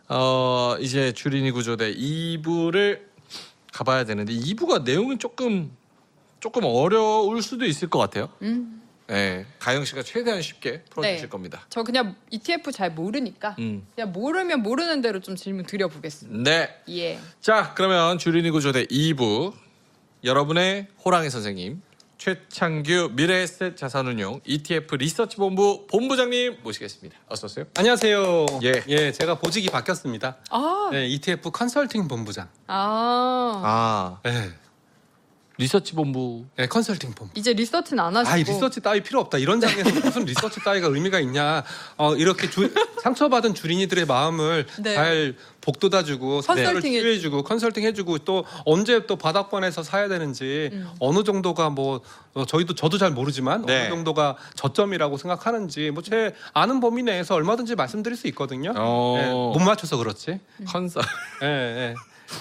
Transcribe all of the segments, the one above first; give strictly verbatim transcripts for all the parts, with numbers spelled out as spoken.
어, 이제 주린이 구조대 이 부를 가봐야 되는데 이 부가 내용은 조금 조금 어려울 수도 있을 것 같아요. 음. 네, 가영 씨가 최대한 쉽게 풀어주실 네. 겁니다. 저 그냥 이티에프 잘 모르니까 음. 그냥 모르면 모르는 대로 좀 질문 드려보겠습니다. 네. 예. 자, 그러면 주린이 구조대 이 부 여러분의 호랑이 선생님 최창규 미래에셋 자산운용 이티에프 리서치 본부 본부장님 모시겠습니다. 어서 오세요. 안녕하세요. 예. 예, 제가 보직이 바뀌었습니다. 아. 네, 이티에프 컨설팅 본부장. 아. 아, 네, 리서치 본부. 네, 컨설팅 본부. 이제 리서치는 안 하시고. 아, 리서치 따위 필요 없다. 이런 장에서 무슨 리서치 따위가 의미가 있냐. 어, 이렇게 주, 상처받은 주린이들의 마음을 네. 잘 복돋아주고 상처를 컨설팅 해- 치유해주고 컨설팅 해주고 또 언제 또 바닥권에서 사야 되는지 음. 어느 정도가 뭐 어, 저희도 저도 잘 모르지만 네. 어느 정도가 저점이라고 생각하는지 뭐 제 아는 범위 내에서 얼마든지 말씀드릴 수 있거든요. 어. 네, 못 맞춰서 그렇지. 컨설. 예, 예.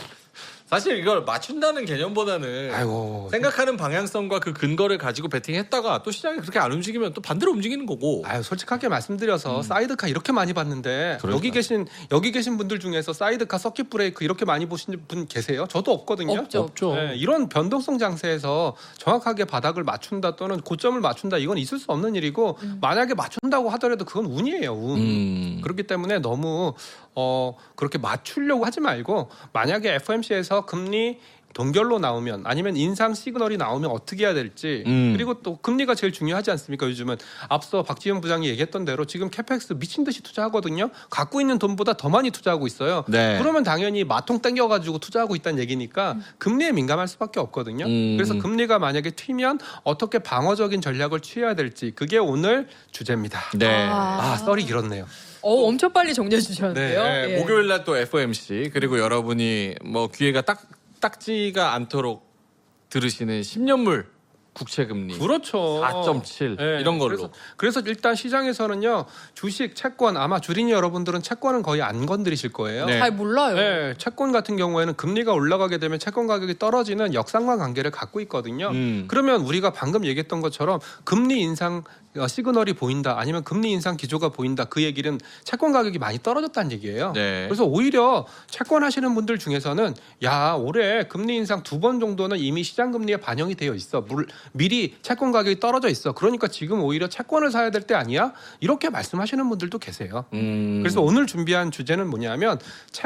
사실 이걸 맞춘다는 개념보다는 아이고. 생각하는 방향성과 그 근거를 가지고 베팅했다가 또 시장이 그렇게 안 움직이면 또 반대로 움직이는 거고. 아유, 솔직하게 말씀드려서 음. 사이드카 이렇게 많이 봤는데 그러니까요. 여기 계신 여기 계신 분들 중에서 사이드카 서킷 브레이크 이렇게 많이 보신 분 계세요? 저도 없거든요. 없죠. 없죠. 네, 이런 변동성 장세에서 정확하게 바닥을 맞춘다 또는 고점을 맞춘다 이건 있을 수 없는 일이고 음. 만약에 맞춘다고 하더라도 그건 운이에요. 운. 음. 그렇기 때문에 너무 어, 그렇게 맞추려고 하지 말고 만약에 에프오엠씨에서 금리 동결로 나오면 아니면 인상 시그널이 나오면 어떻게 해야 될지 음. 그리고 또 금리가 제일 중요하지 않습니까? 요즘은 앞서 박지원 부장이 얘기했던 대로 지금 캐펙스 미친 듯이 투자하거든요. 갖고 있는 돈보다 더 많이 투자하고 있어요. 네. 그러면 당연히 마통 땡겨가지고 투자하고 있다는 얘기니까 음. 금리에 민감할 수밖에 없거든요. 음. 그래서 금리가 만약에 튀면 어떻게 방어적인 전략을 취해야 될지 그게 오늘 주제입니다. 네. 아, 썰이 길었네요. 어, 엄청 빨리 정리해 주셨는데요. 네, 예. 목요일 날 또 에프오엠씨 그리고 여러분이 뭐 귀에가 딱 딱지가 않도록 들으시는 십 년물 국채금리 그렇죠. 사 점 칠 네, 이런 걸로. 그래서, 그래서 일단 시장에서는요 주식, 채권 아마 주린이 여러분들은 채권은 거의 안 건드리실 거예요. 네. 잘 몰라요. 네, 채권 같은 경우에는 금리가 올라가게 되면 채권 가격이 떨어지는 역상관 관계를 갖고 있거든요. 음. 그러면 우리가 방금 얘기했던 것처럼 금리 인상 어, 시그널이 보인다 아니면 금리 인상 기조가 보인다 그 얘기는 채권 가격이 많이 떨어졌다는 얘기예요. 네. 그래서 오히려 채권 하시는 분들 중에서는 야 올해 금리 인상 두 번 정도는 이미 시장 금리에 반영이 되어 있어. 물, 미리 채권 가격이 떨어져 있어. 그러니까 지금 오히려 채권을 사야 될 때 아니야? 이렇게 말씀하시는 분들도 계세요. 음. 그래서 오늘 준비한 주제는 뭐냐면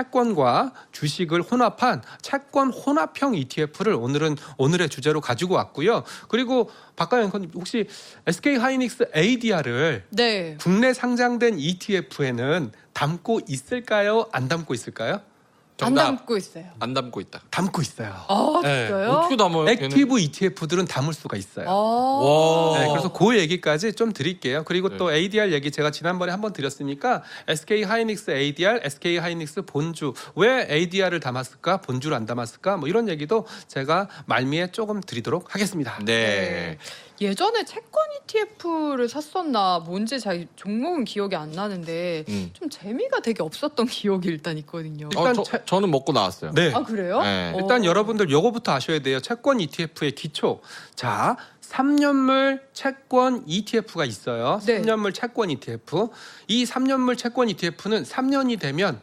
채권과 주식을 혼합한 채권 혼합형 이티에프를 오늘은 오늘의 주제로 가지고 왔고요. 그리고 박가영 앵커님 혹시 에스케이 하이닉스 에이디알을 네. 국내 상장된 이티에프에는 담고 있을까요? 안 담고 있을까요? 안 정답. 담고 있어요. 안 담고 있다. 담고 있어요. 아, 네. 진짜요? 어떻게 담아요? 걔는? 액티브 이티에프들은 담을 수가 있어요. 아. 와. 네, 그래서 그 얘기까지 좀 드릴게요. 그리고 네. 또 에이디알 얘기 제가 지난번에 한번 드렸으니까 에스케이 하이닉스 에이디알, 에스케이 하이닉스 본주 왜 에이디알을 담았을까, 본주를 안 담았을까, 뭐 이런 얘기도 제가 말미에 조금 드리도록 하겠습니다. 네. 예전에 채권 이티에프를 샀었나 뭔지 잘 종목은 기억이 안 나는데 음. 좀 재미가 되게 없었던 기억이 일단 있거든요. 어, 일단 저, 채- 저는 먹고 나왔어요. 네. 아 그래요? 네. 일단 어. 여러분들 요거부터 아셔야 돼요. 채권 이티에프의 기초. 자, 삼 년물 채권 이티에프가 있어요. 네. 삼 년물 채권 이티에프. 이 삼 년물 채권 이티에프는 삼 년이 되면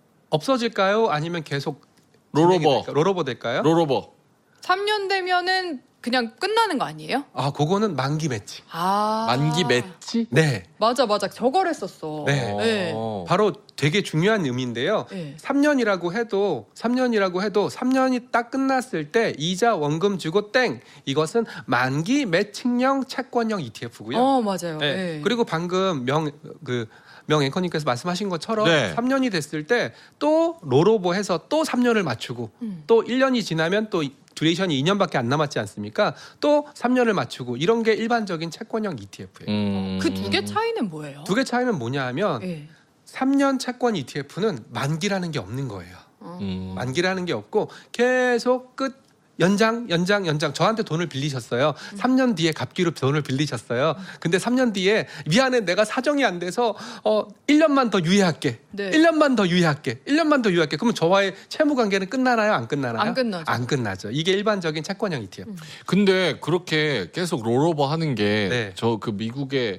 없어질까요? 아니면 계속 진행이 롤오버. 될까요? 롤오버 될까요? 롤오버. 삼 년 되면은 그냥 끝나는 거 아니에요? 아, 그거는 만기 매치. 아 만기 맺지? 네. 맞아 맞아 저걸 했었어. 네. 네. 어. 바로 되게 중요한 의미인데요. 네. 삼 년이라고 해도 삼 년이라고 해도 삼 년이 딱 끝났을 때 이자 원금 주고 땡. 이것은 만기 매칭형 채권형 이티에프고요. 어 맞아요. 네. 네. 그리고 방금 명 그 명 앵커님께서 말씀하신 것처럼 네. 삼 년이 됐을 때 또 롤오버해서 또 삼 년을 맞추고 음. 또 일 년이 지나면 또 듀레이션이 이 년밖에 안 남았지 않습니까? 또 삼 년을 맞추고 이런 게 일반적인 채권형 이티에프예요. 음. 그 두 개 차이는 뭐예요? 두 개 차이는 뭐냐 하면 네. 삼 년 채권 이티에프는 만기라는 게 없는 거예요. 어. 음. 만기라는 게 없고 계속 끝 연장 연장 연장 저한테 돈을 빌리셨어요. 삼 년 뒤에 갚기로 돈을 빌리셨어요. 근데 삼 년 뒤에 미안해 내가 사정이 안 돼서 어 일 년만 더 유예할게. 네. 일 년만 더 유예할게. 일 년만 더 유예할게. 그러면 저와의 채무 관계는 끝나나요? 안 끝나나요? 안 끝나죠. 안 끝나죠. 이게 일반적인 채권형 이티에프. 음. 근데 그렇게 계속 롤오버 하는 게 네. 저 그 미국의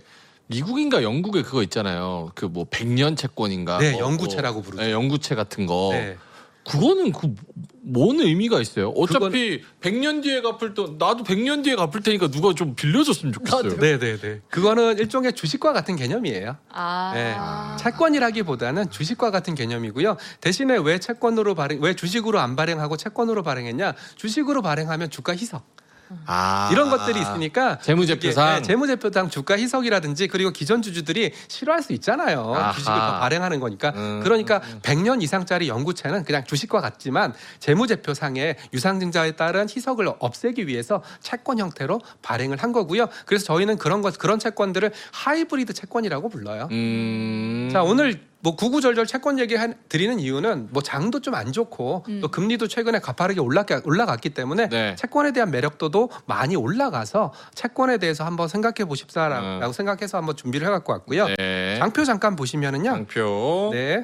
미국인가 영국에 그거 있잖아요. 그 뭐 백년 채권인가. 네, 뭐, 영구채라고 뭐, 부르죠. 네, 영구채 같은 거. 네. 그거는 그 뭔 의미가 있어요? 어차피 백 년 뒤에 갚을 돈 나도 백 년 뒤에 갚을 테니까 누가 좀 빌려줬으면 좋겠어요. 나도. 네, 네, 네. 그거는 일종의 주식과 같은 개념이에요. 아. 네. 채권이라기보다는 주식과 같은 개념이고요. 대신에 왜 채권으로 발행, 왜 주식으로 안 발행하고 채권으로 발행했냐? 주식으로 발행하면 주가 희석. 아, 이런 것들이 있으니까 재무제표상. 이게, 네, 재무제표상 주가 희석이라든지 그리고 기존 주주들이 싫어할 수 있잖아요. 아하. 주식을 더 발행하는 거니까. 음, 그러니까 음, 음. 백 년 이상짜리 영구채는 그냥 주식과 같지만 재무제표상의 유상증자에 따른 희석을 없애기 위해서 채권 형태로 발행을 한 거고요. 그래서 저희는 그런 것 그런 채권들을 하이브리드 채권이라고 불러요. 음. 자, 오늘 뭐 구구절절 채권 얘기 한- 드리는 이유는 뭐 장도 좀 안 좋고 음. 또 금리도 최근에 가파르게 올랐, 올라갔기 때문에 네. 채권에 대한 매력도도 많이 올라가서 채권에 대해서 한번 생각해 보십사라고 음. 생각해서 한번 준비를 해갖고 왔고요. 네. 장표 잠깐 보시면은요. 장표. 네.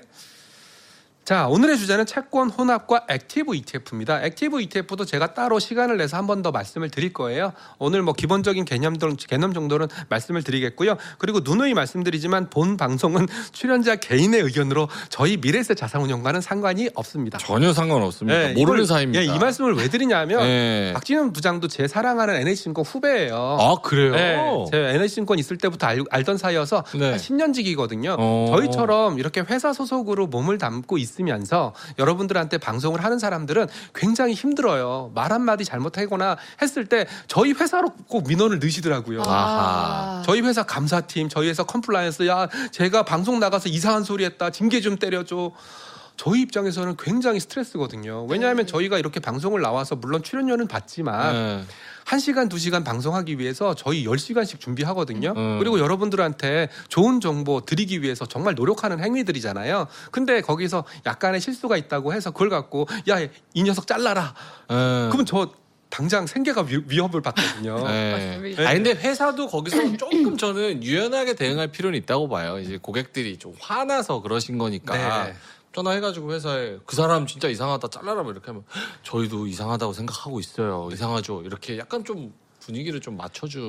자, 오늘의 주제는 채권 혼합과 액티브 이티에프입니다. 액티브 이티에프도 제가 따로 시간을 내서 한 번 더 말씀을 드릴 거예요. 오늘 뭐 기본적인 개념들, 개념 정도는 말씀을 드리겠고요. 그리고 누누이 말씀드리지만 본 방송은 출연자 개인의 의견으로 저희 미래세 자산운용과는 상관이 없습니다. 전혀 상관없습니다. 네, 모르는 이걸- 사이입니다. 예, 이 말씀을 왜 드리냐면 네. 박진영 부장도 제 사랑하는 엔에이치증권 후배예요. 아 그래요? 네, 제가 엔에이치증권 있을 때부터 알, 알던 사이여서 네. 한 십 년 지기거든요. 어. 저희처럼 이렇게 회사 소속으로 몸을 담고 있으면서 여러분들한테 방송을 하는 사람들은 굉장히 힘들어요. 말 한마디 잘못하거나 했을 때 저희 회사로 꼭 민원을 넣으시더라고요. 아하. 저희 회사 감사팀, 저희 회사 컴플라이언스, 야 제가 방송 나가서 이상한 소리 했다, 징계 좀 때려줘. 저희 입장에서는 굉장히 스트레스거든요. 왜냐하면 네. 저희가 이렇게 방송을 나와서 물론 출연료는 받지만 네. 한 시간, 두 시간 방송하기 위해서 저희 열 시간씩 준비하거든요. 음. 그리고 여러분들한테 좋은 정보 드리기 위해서 정말 노력하는 행위들이잖아요. 근데 거기서 약간의 실수가 있다고 해서 그걸 갖고 야, 이 녀석 잘라라. 네. 그러면 저 당장 생계가 위, 위협을 받거든요. 네. 맞습니다. 아 근데 회사도 거기서 조금 저는 유연하게 대응할 필요는 있다고 봐요. 이제 고객들이 좀 화나서 그러신 거니까. 네. 전화해가지고 회사에 그 사람 진짜 이상하다 잘라라 뭐 이렇게 하면 저희도 이상하다고 생각하고 있어요. 이상하죠. 이렇게 약간 좀 분위기를 좀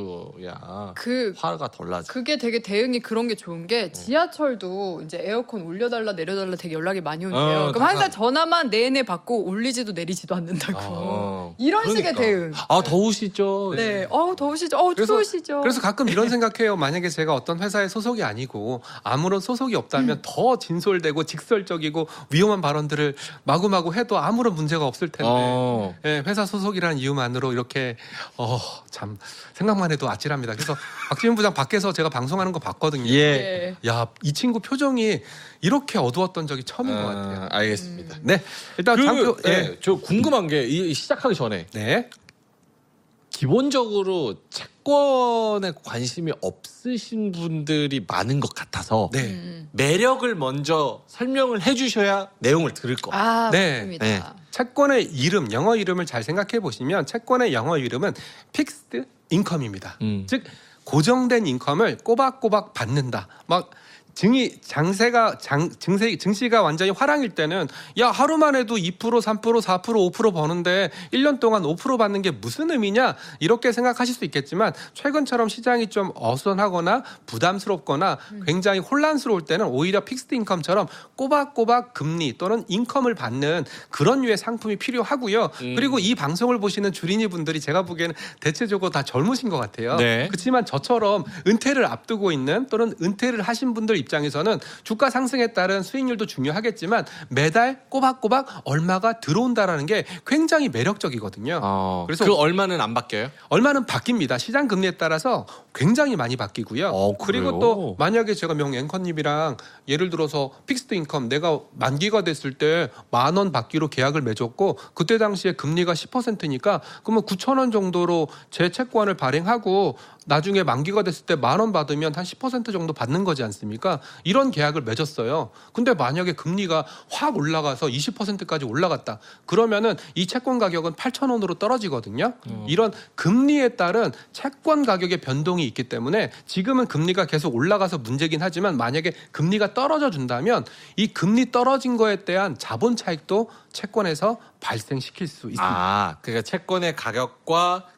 맞춰줘야 그 화가 덜 나죠. 그게 되게 대응이 그런 게 좋은 게 지하철도 이제 에어컨 올려달라 내려달라 되게 연락이 많이 온대요. 어, 그럼 항상 전화만 내내 받고 올리지도 내리지도 않는다고. 어. 이런 식의 그러니까. 대응. 아 더우시죠. 네. 어우 더우시죠. 어우 그래서- 추우시죠. 그래서 가끔 이런 생각해요. 만약에 제가 어떤 회사에 소속이 아니고 아무런 소속이 없다면 음. 더 진솔되고 직설적이고 위험한 발언들을 마구마구 해도 아무런 문제가 없을 텐데 어. 예, 회사 소속이라는 이유만으로 이렇게 어, 참 생각만 해도 아찔합니다. 그래서 박지훈 부장 밖에서 제가 방송하는 거 봤거든요. 예. 네. 야, 이 친구 표정이 이렇게 어두웠던 적이 처음인 것 아, 같아요. 알겠습니다. 네, 일단 그, 장표 예, 예. 저 궁금한 게 이 시작하기 전에 네. 기본적으로 채권에 관심이 없으신 분들이 많은 것 같아서 네. 음. 매력을 먼저 설명을 해주셔야 내용을 들을 거. 아 네. 맞습니다. 네. 채권의 이름, 영어 이름을 잘 생각해 보시면 채권의 영어 이름은 픽스드 인컴입니다. 음. 즉 고정된 인컴을 꼬박꼬박 받는다. 막 증이 장세가 장 증세 증시가 완전히 화랑일 때는 야 하루만 해도 이 퍼센트, 삼 퍼센트, 사 퍼센트, 오 퍼센트 버는데 일 년 동안 오 퍼센트 받는 게 무슨 의미냐 이렇게 생각하실 수 있겠지만 최근처럼 시장이 좀 어수선하거나 부담스럽거나 굉장히 혼란스러울 때는 오히려 픽스드 인컴처럼 꼬박꼬박 금리 또는 인컴을 받는 그런 류의 상품이 필요하고요. 음. 그리고 이 방송을 보시는 주린이 분들이 제가 보기에는 대체적으로 다 젊으신 것 같아요. 네. 그렇지만 저처럼 은퇴를 앞두고 있는 또는 은퇴를 하신 분들 입장에서는 주가 상승에 따른 수익률도 중요하겠지만 매달 꼬박꼬박 얼마가 들어온다라는 게 굉장히 매력적이거든요. 어, 그래서 그 얼마는 안 바뀌어요? 얼마는 바뀝니다. 시장 금리에 따라서 굉장히 많이 바뀌고요. 어, 그래요? 그리고 또 만약에 제가 명 앵커님이랑 예를 들어서 픽스드 인컴 내가 만기가 됐을 때 만 원 받기로 계약을 맺었고 그때 당시에 금리가 십 퍼센트니까 그러면 구천 원 정도로 제 채권을 발행하고 나중에 만기가 됐을 때 만 원 받으면 한 십 퍼센트 정도 받는 거지 않습니까? 이런 계약을 맺었어요. 근데 만약에 금리가 확 올라가서 이십 퍼센트까지 올라갔다. 그러면은 이 채권 가격은 팔천 원으로 떨어지거든요. 음. 이런 금리에 따른 채권 가격의 변동이 있기 때문에 지금은 금리가 계속 올라가서 문제긴 하지만 만약에 금리가 떨어져 준다면 이 금리 떨어진 거에 대한 자본 차익도 채권에서 발생시킬 수 있습니다. 아, 그러니까 채권의 가격과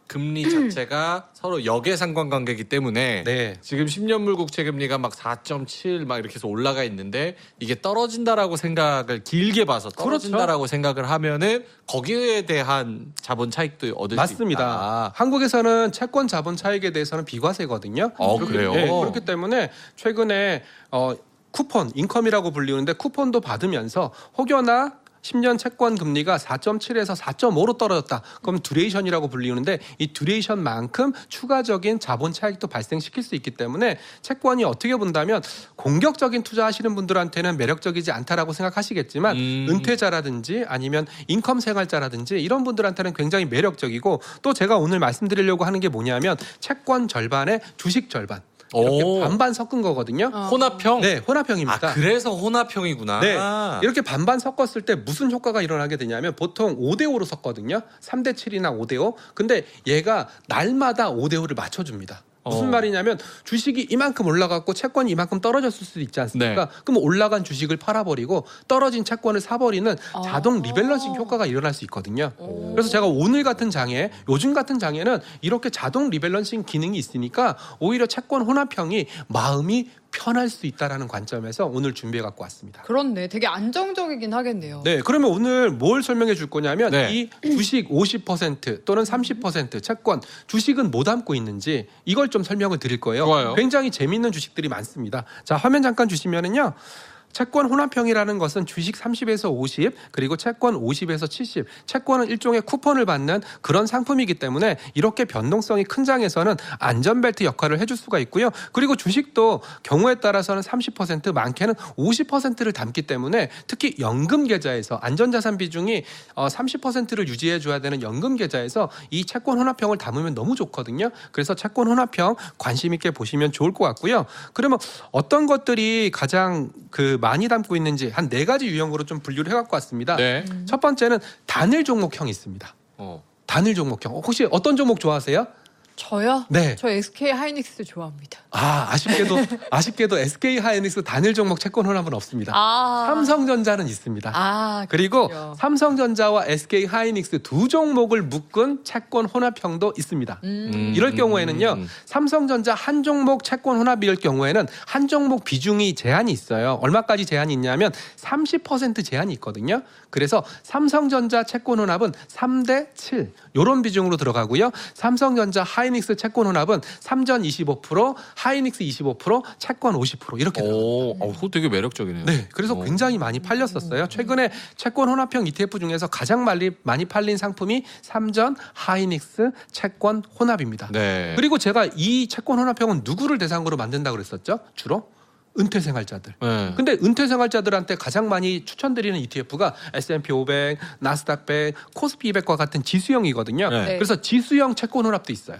금리 자체가 서로 역외상관 관계이기 때문에 네. 지금 십 년물 국채 금리가 막 사 점 칠 막 이렇게 해서 올라가 있는데 이게 떨어진다라고 생각을 길게 봐서 떨어진다라고 생각을 하면은 거기에 대한 자본 차익도 얻을 수 맞습니다. 있다. 한국에서는 채권 자본 차익에 대해서는 비과세거든요. 어, 그렇기- 그래요? 네, 그렇기 때문에 최근에 어, 쿠폰, 인컴이라고 불리는데 쿠폰도 받으면서 혹여나 십 년 채권 금리가 사 점 칠에서 사 점 오로 떨어졌다. 그럼 듀레이션이라고 불리는데 이 듀레이션만큼 추가적인 자본 차익도 발생시킬 수 있기 때문에 채권이 어떻게 본다면 공격적인 투자하시는 분들한테는 매력적이지 않다라고 생각하시겠지만 음. 은퇴자라든지 아니면 인컴 생활자라든지 이런 분들한테는 굉장히 매력적이고 또 제가 오늘 말씀드리려고 하는 게 뭐냐면 채권 절반에 주식 절반 이렇게 오. 반반 섞은 거거든요. 어. 혼합형? 네, 혼합형입니다. 아, 그래서 혼합형이구나. 네. 이렇게 반반 섞었을 때 무슨 효과가 일어나게 되냐면 보통 오 대 오로 섞거든요. 삼 대 칠이나 오 대 오. 근데 얘가 날마다 오 대 오를 맞춰줍니다. 무슨 어. 말이냐면 주식이 이만큼 올라갔고 채권이 이만큼 떨어졌을 수도 있지 않습니까? 네. 그럼 올라간 주식을 팔아버리고 떨어진 채권을 사버리는 아. 자동 리밸런싱 효과가 일어날 수 있거든요. 오. 그래서 제가 오늘 같은 장에 요즘 같은 장에는 이렇게 자동 리밸런싱 기능이 있으니까 오히려 채권 혼합형이 마음이 편할 수 있다라는 관점에서 오늘 준비해 갖고 왔습니다. 그렇네. 되게 안정적이긴 하겠네요. 네, 그러면 오늘 뭘 설명해 줄 거냐면 네. 이 주식 오십 퍼센트 또는 삼십 퍼센트 채권 주식은 뭐 담고 있는지 이걸 좀 설명을 드릴 거예요. 좋아요. 굉장히 재미있는 주식들이 많습니다. 자, 화면 잠깐 주시면은요. 채권 혼합형이라는 것은 주식 삼십에서 오십 그리고 채권 오십에서 칠십 채권은 일종의 쿠폰을 받는 그런 상품이기 때문에 이렇게 변동성이 큰 장에서는 안전벨트 역할을 해줄 수가 있고요. 그리고 주식도 경우에 따라서는 삼십 퍼센트 많게는 오십 퍼센트를 담기 때문에 특히 연금 계좌에서 안전자산 비중이 삼십 퍼센트를 유지해 줘야 되는 연금 계좌에서 이 채권 혼합형을 담으면 너무 좋거든요. 그래서 채권 혼합형 관심 있게 보시면 좋을 것 같고요. 그러면 어떤 것들이 가장 그 많이 담고 있는지 한 네 가지 유형으로 좀 분류를 해갖고 왔습니다. 네. 첫 번째는 단일 종목형이 있습니다. 어. 단일 종목형. 혹시 어떤 종목 좋아하세요? 저요? 네. 저 에스케이 하이닉스 좋아합니다. 아, 아쉽게도 아쉽게도 에스케이 하이닉스 단일 종목 채권 혼합은 없습니다. 아. 삼성전자는 있습니다. 아, 그리고 그렇군요. 삼성전자와 에스케이 하이닉스 두 종목을 묶은 채권 혼합형도 있습니다. 음. 음, 이럴 음, 경우에는요, 음. 삼성전자 한 종목 채권 혼합일 경우에는 한 종목 비중이 제한이 있어요. 얼마까지 제한이 있냐면 삼십 퍼센트 제한이 있거든요. 그래서 삼성전자 채권 혼합은 삼 대 칠 이런 비중으로 들어가고요. 삼성전자 하이닉스 채권 혼합은 삼전 이십오 퍼센트, 하이닉스 이십오 퍼센트, 채권 오십 퍼센트 이렇게 들어갑니다. 오, 어, 그거 되게 매력적이네요. 네, 그래서 어. 굉장히 많이 팔렸었어요. 최근에 채권 혼합형 이티에프 중에서 가장 많이, 많이 팔린 상품이 삼전 하이닉스 채권 혼합입니다. 네. 그리고 제가 이 채권 혼합형은 누구를 대상으로 만든다고 그랬었죠? 주로 은퇴 생활자들. 네. 근데 은퇴 생활자들한테 가장 많이 추천드리는 이티에프가 에스 앤 피 오백, 나스닥 백, 코스피 이백과 같은 지수형이거든요. 네. 네. 그래서 지수형 채권 혼합도 있어요.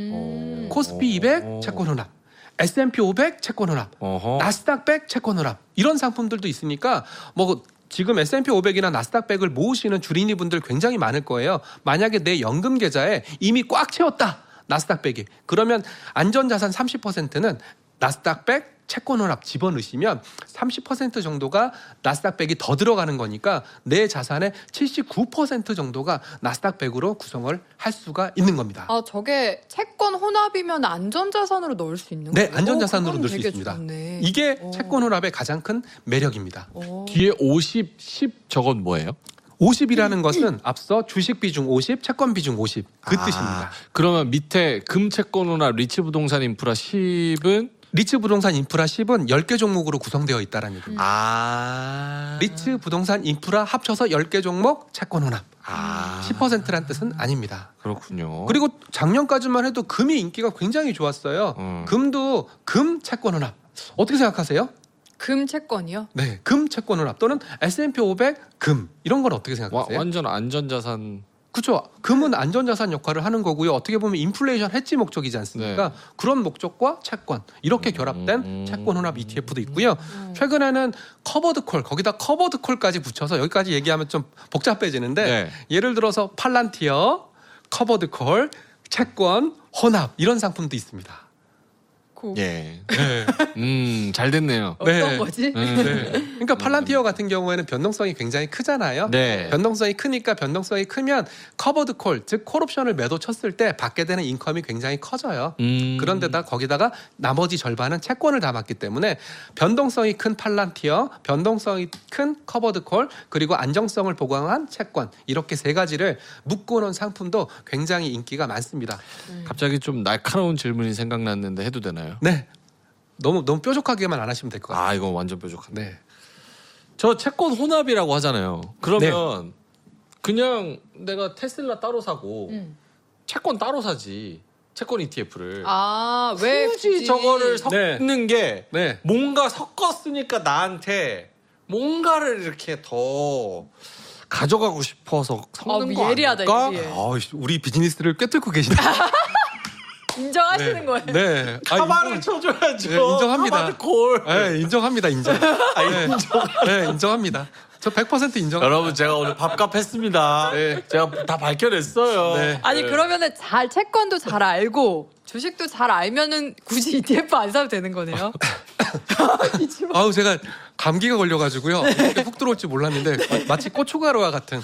음. 코스피 이백 채권 혼합, 에스 앤 피 오백 채권 혼합, 어허. 나스닥 백 채권 혼합 이런 상품들도 있으니까 뭐 지금 에스 앤 피 오백이나 나스닥 백을 모으시는 주린이 분들 굉장히 많을 거예요. 만약에 내 연금 계좌에 이미 꽉 채웠다. 나스닥 백이. 그러면 안전자산 삼십 퍼센트는 나스닥 백 채권 혼합 집어넣으시면 삼십 퍼센트 정도가 나스닥 백이 더 들어가는 거니까 내 자산의 칠십구 퍼센트 정도가 나스닥 백으로 구성을 할 수가 있는 겁니다. 아, 저게 채권 혼합이면 안전자산으로 넣을 수 있는 네, 거예요? 안전자산으로 오, 그건 넣을 수 되게 있습니다. 좋네. 이게 오. 채권 혼합의 가장 큰 매력입니다. 오. 뒤에 오십, 십 저건 뭐예요? 오십이라는 것은 앞서 주식 비중 오십, 채권 비중 오십 그 아, 뜻입니다. 그러면 밑에 금채권호나 리츠 부동산 인프라 십은 리츠 부동산 인프라 십은 열 개 종목으로 구성되어 있다는 얘기입니다. 아. 리츠 부동산 인프라 합쳐서 열 개 종목 채권 혼합. 아. 십 퍼센트란 뜻은 아닙니다. 그렇군요. 그리고 작년까지만 해도 금이 인기가 굉장히 좋았어요. 음. 금도 금 채권 혼합. 어떻게 생각하세요? 금 채권이요? 네, 금 채권 혼합 또는 에스 앤 피 오백 금 이런 건 어떻게 와, 생각하세요? 완전 안전자산. 그렇죠. 금은 안전자산 역할을 하는 거고요. 어떻게 보면 인플레이션 해지 목적이지 않습니까? 네. 그런 목적과 채권 이렇게 결합된 음. 채권 혼합 이티에프도 있고요. 최근에는 커버드 콜 거기다 커버드 콜까지 붙여서 여기까지 얘기하면 좀 복잡해지는데 네. 예를 들어서 팔란티어, 커버드 콜, 채권 혼합 이런 상품도 있습니다. 많고 예. 네. 음, 잘 됐네요. 어떤 네. 거지? 음. 네. 그러니까 팔란티어 같은 경우에는 변동성이 굉장히 크잖아요. 네. 변동성이 크니까 변동성이 크면 커버드 콜, 즉 콜옵션을 매도 쳤을 때 받게 되는 인컴이 굉장히 커져요. 음. 그런데다 거기다가 나머지 절반은 채권을 담았기 때문에 변동성이 큰 팔란티어, 변동성이 큰 커버드 콜, 그리고 안정성을 보강한 채권 이렇게 세 가지를 묶어놓은 상품도 굉장히 인기가 많습니다. 갑자기 좀 날카로운 질문이 생각났는데 해도 되나요? 네, 너무 너무 뾰족하게만 안 하시면 될 것 같아요. 아, 이건 완전 뾰족한데. 네. 저 채권 혼합이라고 하잖아요. 그러면 그냥 내가 테슬라 따로 사고 음. 채권 따로 사지. 채권 이티에프를. 아, 왜 굳이 저거를 섞는 게 네. 뭔가 섞었으니까 나한테 뭔가를 이렇게 더 가져가고 싶어서 섞는 어, 거 예리하다, 아닐까? 예리해. 아, 우리 비즈니스를 꿰뚫고 계시네. 인정하시는 거예요? 네. 아, 카바를 인정- 쳐줘야죠. 네, 인정합니다. 카바드 콜. 네, 인정합니다. 인정. 네. 네, 인정합니다. 저 백 퍼센트 인정. 여러분 제가 오늘 밥값 했습니다. 네. 제가 다 밝혀냈어요. 네. 아니 그러면은 잘 채권도 잘 알고 주식도 잘 알면은 굳이 이티에프 안 사도 되는 거네요. 아우 제가 감기가 걸려가지고요. 이렇게 훅 들어올 줄 몰랐는데 마- 마치 고춧가루와 같은.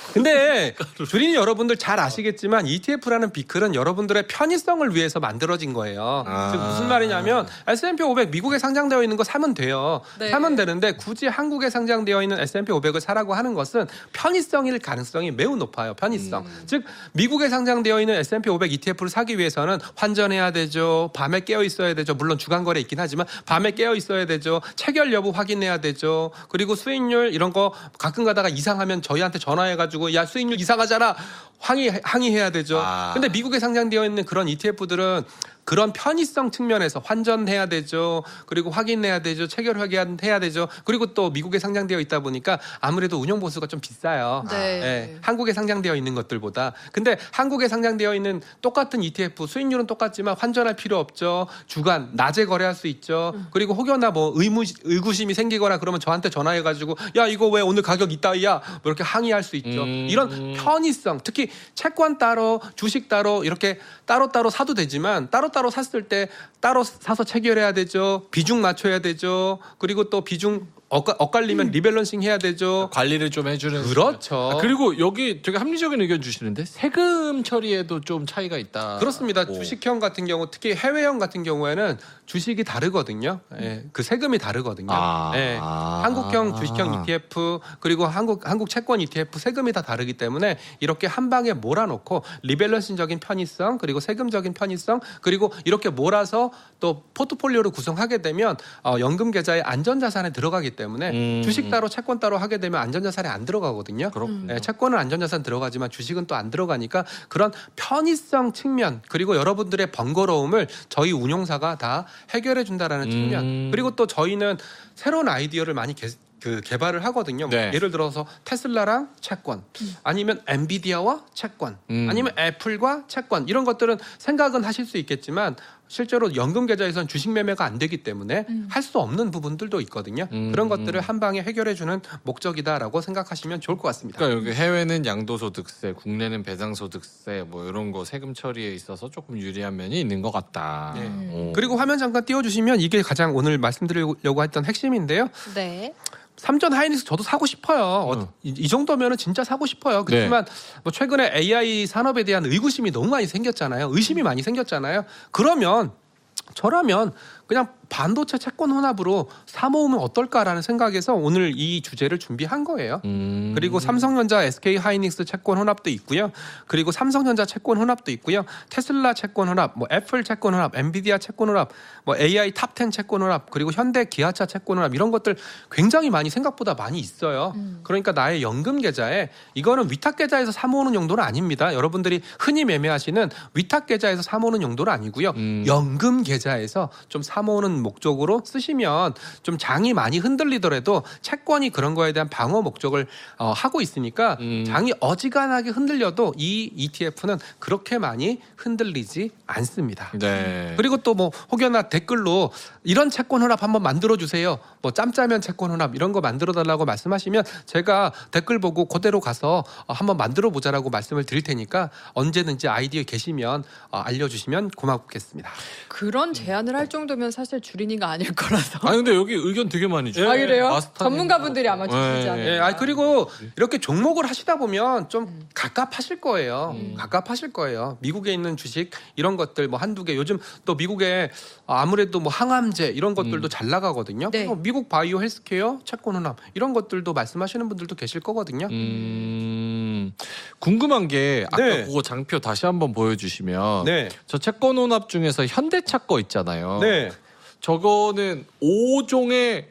근데 주린이 여러분들 잘 아시겠지만 이티에프라는 비클은 여러분들의 편의성을 위해서 만들어진 거예요. 아. 즉 무슨 말이냐면 에스 앤 피 오백 미국에 상장되어 있는 거 사면 돼요. 네. 사면 되는데 굳이 한국에 상장되어 있는 에스 앤 피 오백을 사라고 하는 것은 편의성일 가능성이 매우 높아요. 편의성. 즉 미국에 상장되어 있는 에스 앤 피 오백 이티에프를 사기 위해서는 환전해야 되죠. 밤에 깨어 있어야 되죠. 물론 주간 거래 있긴 하지만 밤에 깨어 있어야 되죠. 체결 여부 확인해야 되죠. 그리고 수익률 이런 거 가끔 가다가 이상하면 저희한테 전화해 가지고 야 수익률 이상하잖아. 항의 항의해야 되죠. 아. 근데 미국에 상장되어 있는 그런 이티에프들은 그런 편의성 측면에서 환전해야 되죠. 그리고 확인해야 되죠. 체결 확인해야 되죠. 그리고 또 미국에 상장되어 있다 보니까 아무래도 운영 보수가 좀 비싸요. 네. 예, 한국에 상장되어 있는 것들보다. 근데 한국에 상장되어 있는 똑같은 이티에프 수익률은 똑같지만 환전할 필요 없죠. 주간 낮에 거래할 수 있죠. 그리고 혹여나 뭐 의무 의구심이 생기거나 그러면 저한테 전화해 가지고 야 이거 왜 오늘 가격 이따위야? 뭐 이렇게 항의할 수 있죠. 음. 이런 편의성, 특히 채권 따로 주식 따로 이렇게 따로따로 사도 되지만 따로따로 샀을 때 따로 사서 체결해야 되죠. 비중 맞춰야 되죠. 그리고 또 비중 엇가, 엇갈리면 리밸런싱 해야 되죠. 관리를 좀 해주는. 그렇죠. 아, 그리고 여기 되게 합리적인 의견 주시는데 세금 처리에도 좀 차이가 있다. 그렇습니다. 오. 주식형 같은 경우 특히 해외형 같은 경우에는 주식이 다르거든요. 예, 그 세금이 다르거든요. 아. 예, 아. 한국형 주식형 이티에프 그리고 한국 한국 채권 이티에프 세금이 다 다르기 때문에 이렇게 한 방에 몰아놓고 리밸런싱적인 편의성 그리고 세금적인 편의성 그리고 이렇게 몰아서 또 포트폴리오를 구성하게 되면 어, 연금 계좌의 안전자산에 들어가기 때문에 음. 주식 따로 채권 따로 하게 되면 안전자산에 안 들어가거든요. 그렇군요. 예, 채권은 안전자산 들어가지만 주식은 또 안 들어가니까 그런 편의성 측면 그리고 여러분들의 번거로움을 저희 운용사가 다 해결해 준다라는 음. 측면 그리고 또 저희는 새로운 아이디어를 많이 개, 그 개발을 하거든요. 네. 예를 들어서 테슬라랑 채권 아니면 엔비디아와 채권 음. 아니면 애플과 채권 이런 것들은 생각은 하실 수 있겠지만 실제로 연금 계좌에서는 주식 매매가 안 되기 때문에 할 수 없는 부분들도 있거든요. 음. 그런 것들을 한 방에 해결해 주는 목적이다라고 생각하시면 좋을 것 같습니다. 그러니까 여기 해외는 양도소득세, 국내는 배당소득세 뭐 이런 거 세금 처리에 있어서 조금 유리한 면이 있는 것 같다. 네. 오. 그리고 화면 잠깐 띄워주시면 이게 가장 오늘 말씀드리려고 했던 핵심인데요. 네. 삼전 하이닉스 저도 사고 싶어요. 어, 음. 이, 이 정도면은 진짜 사고 싶어요. 그렇지만 뭐 최근에 에이아이 산업에 대한 의구심이 너무 많이 생겼잖아요. 의심이 많이 생겼잖아요. 그러면 저라면 그냥 반도체 채권 혼합으로 사 모으면 어떨까라는 생각에서 오늘 이 주제를 준비한 거예요. 음. 그리고 삼성전자, 에스케이 하이닉스 채권 혼합도 있고요. 그리고 삼성전자 채권 혼합도 있고요. 테슬라 채권 혼합, 뭐 애플 채권 혼합, 엔비디아 채권 혼합, 뭐 에이아이 탑 텐 채권 혼합, 그리고 현대 기아차 채권 혼합 이런 것들 굉장히 많이 생각보다 많이 있어요. 음. 그러니까 나의 연금 계좌에 이거는 위탁 계좌에서 사 모으는 용도는 아닙니다. 여러분들이 흔히 매매하시는 위탁 계좌에서 사 모으는 용도는 아니고요. 음. 연금 계좌에서 좀 사 모으는 목적으로 쓰시면 좀 장이 많이 흔들리더라도 채권이 그런 거에 대한 방어 목적을 어, 하고 있으니까 음. 장이 어지간하게 흔들려도 이 이티에프는 그렇게 많이 흔들리지 않습니다. 네. 그리고 또 뭐 혹여나 댓글로 이런 채권 혼합 한번 만들어 주세요. 뭐 짬짜면 채권 혼합 이런 거 만들어 달라고 말씀하시면 제가 댓글 보고 그대로 가서 어, 한번 만들어 보자라고 말씀을 드릴 테니까 언제든지 아이디어 계시면 어, 알려주시면 고맙겠습니다. 그런 제안을 할 정도면 사실 주린이가 아닐 거라서. 아니 근데 여기 의견 되게 많이 줘요. 아 그래요? 마스터님. 전문가분들이 아마 주시지 않을까. 예, 아 그리고 이렇게 종목을 하시다 보면 좀 갑갑하실 거예요. 음. 갑갑하실 거예요. 미국에 있는 주식 이런 것들 뭐 한두 개 요즘 또 미국에 아무래도 뭐 항암제 이런 것들도 음. 잘 나가거든요. 네. 그리고 미국 바이오 헬스케어, 채권 혼합 이런 것들도 말씀하시는 분들도 계실 거거든요. 음, 궁금한 게 아까 네. 그거 장표 다시 한번 보여주시면 네. 저 채권 혼합 중에서 현대차 거 있잖아요. 네. 저거는 오 종에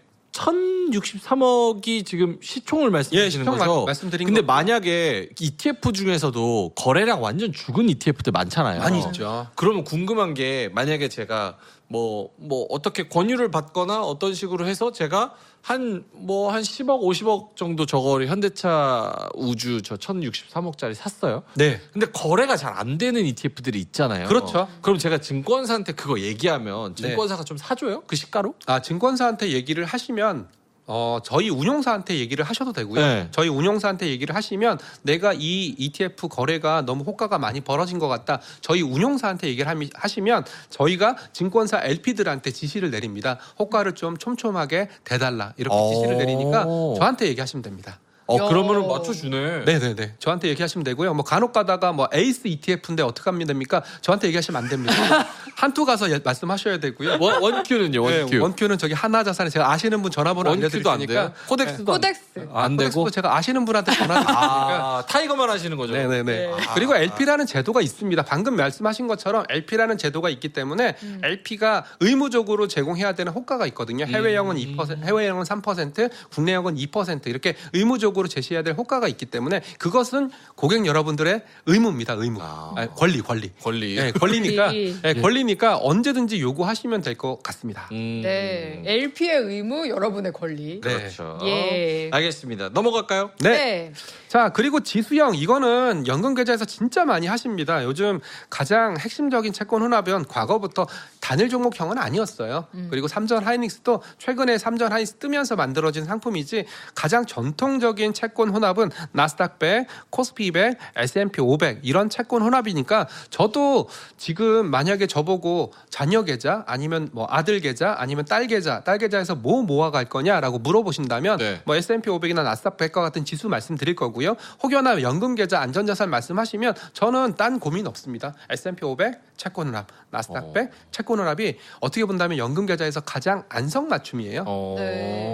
천육십삼억이 지금 시총을 말씀하시는 예, 시총 거죠. 마- 말씀드린 근데 거고. 만약에 이티에프 중에서도 거래량 완전 죽은 이티에프들 많잖아요. 많이 있죠. 그러면 궁금한 게 만약에 제가 뭐 뭐 어떻게 권유를 받거나 어떤 식으로 해서 제가 한 뭐 한 십억 오십억 정도 저거를 현대차 우주 저 천육십삼억짜리 샀어요. 네. 근데 거래가 잘 안 되는 이티에프들이 있잖아요. 그렇죠. 그럼 제가 증권사한테 그거 얘기하면 증권사가 좀 사줘요? 그 시가로? 아 증권사한테 얘기를 하시면 어 저희 운용사한테 얘기를 하셔도 되고요. 네. 저희 운용사한테 얘기를 하시면 내가 이 이티에프 거래가 너무 호가가 많이 벌어진 것 같다. 저희 운용사한테 얘기를 하미- 하시면 저희가 증권사 엘피들한테 지시를 내립니다. 호가를 좀 촘촘하게 대달라 이렇게 오. 지시를 내리니까 저한테 얘기하시면 됩니다. 어 야. 그러면은 맞춰주네. 네네네. 저한테 얘기하시면 되고요. 뭐 간혹 가다가 뭐 에이스 이티에프인데 어떻게 하면 됩니까? 저한테 얘기하시면 안 됩니다. 한투 가서 예- 말씀하셔야 되고요. 원, 원큐는요, 원큐. 네, 원큐는 저기 하나자산에 제가 아시는 분 전화번호 원큐도 안 알려드릴 돼요? 테니까 코덱스도 안- 코덱스. 안 되고. 코덱스도 제가 아시는 분한테 전화드릴 테니까 아 타이거만 하시는 거죠. 네네네. 네. 그리고 엘피라는 제도가 있습니다. 방금 말씀하신 것처럼 엘피라는 제도가 있기 때문에 음. 엘피가 의무적으로 제공해야 되는 호가가 있거든요. 해외형은 이 퍼센트, 해외형은 삼 퍼센트, 국내형은 이 퍼센트 이렇게 의무적으로 제시해야 될 호가가 있기 때문에 그것은 고객 여러분들의 의무입니다. 의무. 아. 아니, 권리, 권리. 권리. 네, 권리니까 권리. 네, 권리니까 언제든지 요구하시면 될 것 같습니다. 음. 네, 엘피의 의무, 여러분의 권리. 네. 그렇죠. 예. 알겠습니다. 넘어갈까요? 네. 자, 그리고 지수형 이거는 연금 계좌에서 진짜 많이 하십니다. 요즘 가장 핵심적인 채권 혼합은 과거부터 단일 종목형은 아니었어요. 음. 그리고 삼전 하이닉스도 최근에 삼전 하이닉스 뜨면서 만들어진 상품이지 가장 전통적인 채권 혼합은 나스닥 백, 코스피 백, 에스앤피 오백 이런 채권 혼합이니까 저도 지금 만약에 저보고 자녀 계좌 아니면 뭐 아들 계좌 아니면 딸 계좌, 딸 계좌에서 뭐 모아갈 거냐라고 물어보신다면 네. 뭐 에스앤피 오백이나 나스닥 백과 같은 지수 말씀드릴 거고요. 혹여나 연금 계좌 안전자산 말씀하시면 저는 딴 고민 없습니다. 에스앤피 오백 채권 혼합, 나스닥 어. 백 채권 혼합이 어떻게 본다면 연금 계좌에서 가장 안성 맞춤이에요. 어. 네.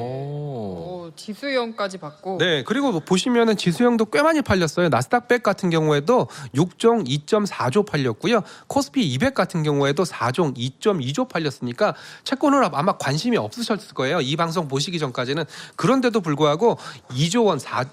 오, 지수형까지 받고. 네, 그리고 뭐 보시면은 지수형도 꽤 많이 팔렸어요. 나스닥 백 같은 경우에도 육 종 이 점 사 조 팔렸고요. 코스피 이백 같은 경우에도 사 종 이 점 이 조 팔렸으니까 채권 혼합 아마 관심이 없으셨을 거예요. 이 방송 보시기 전까지는. 그런데도 불구하고 이 조 원, 사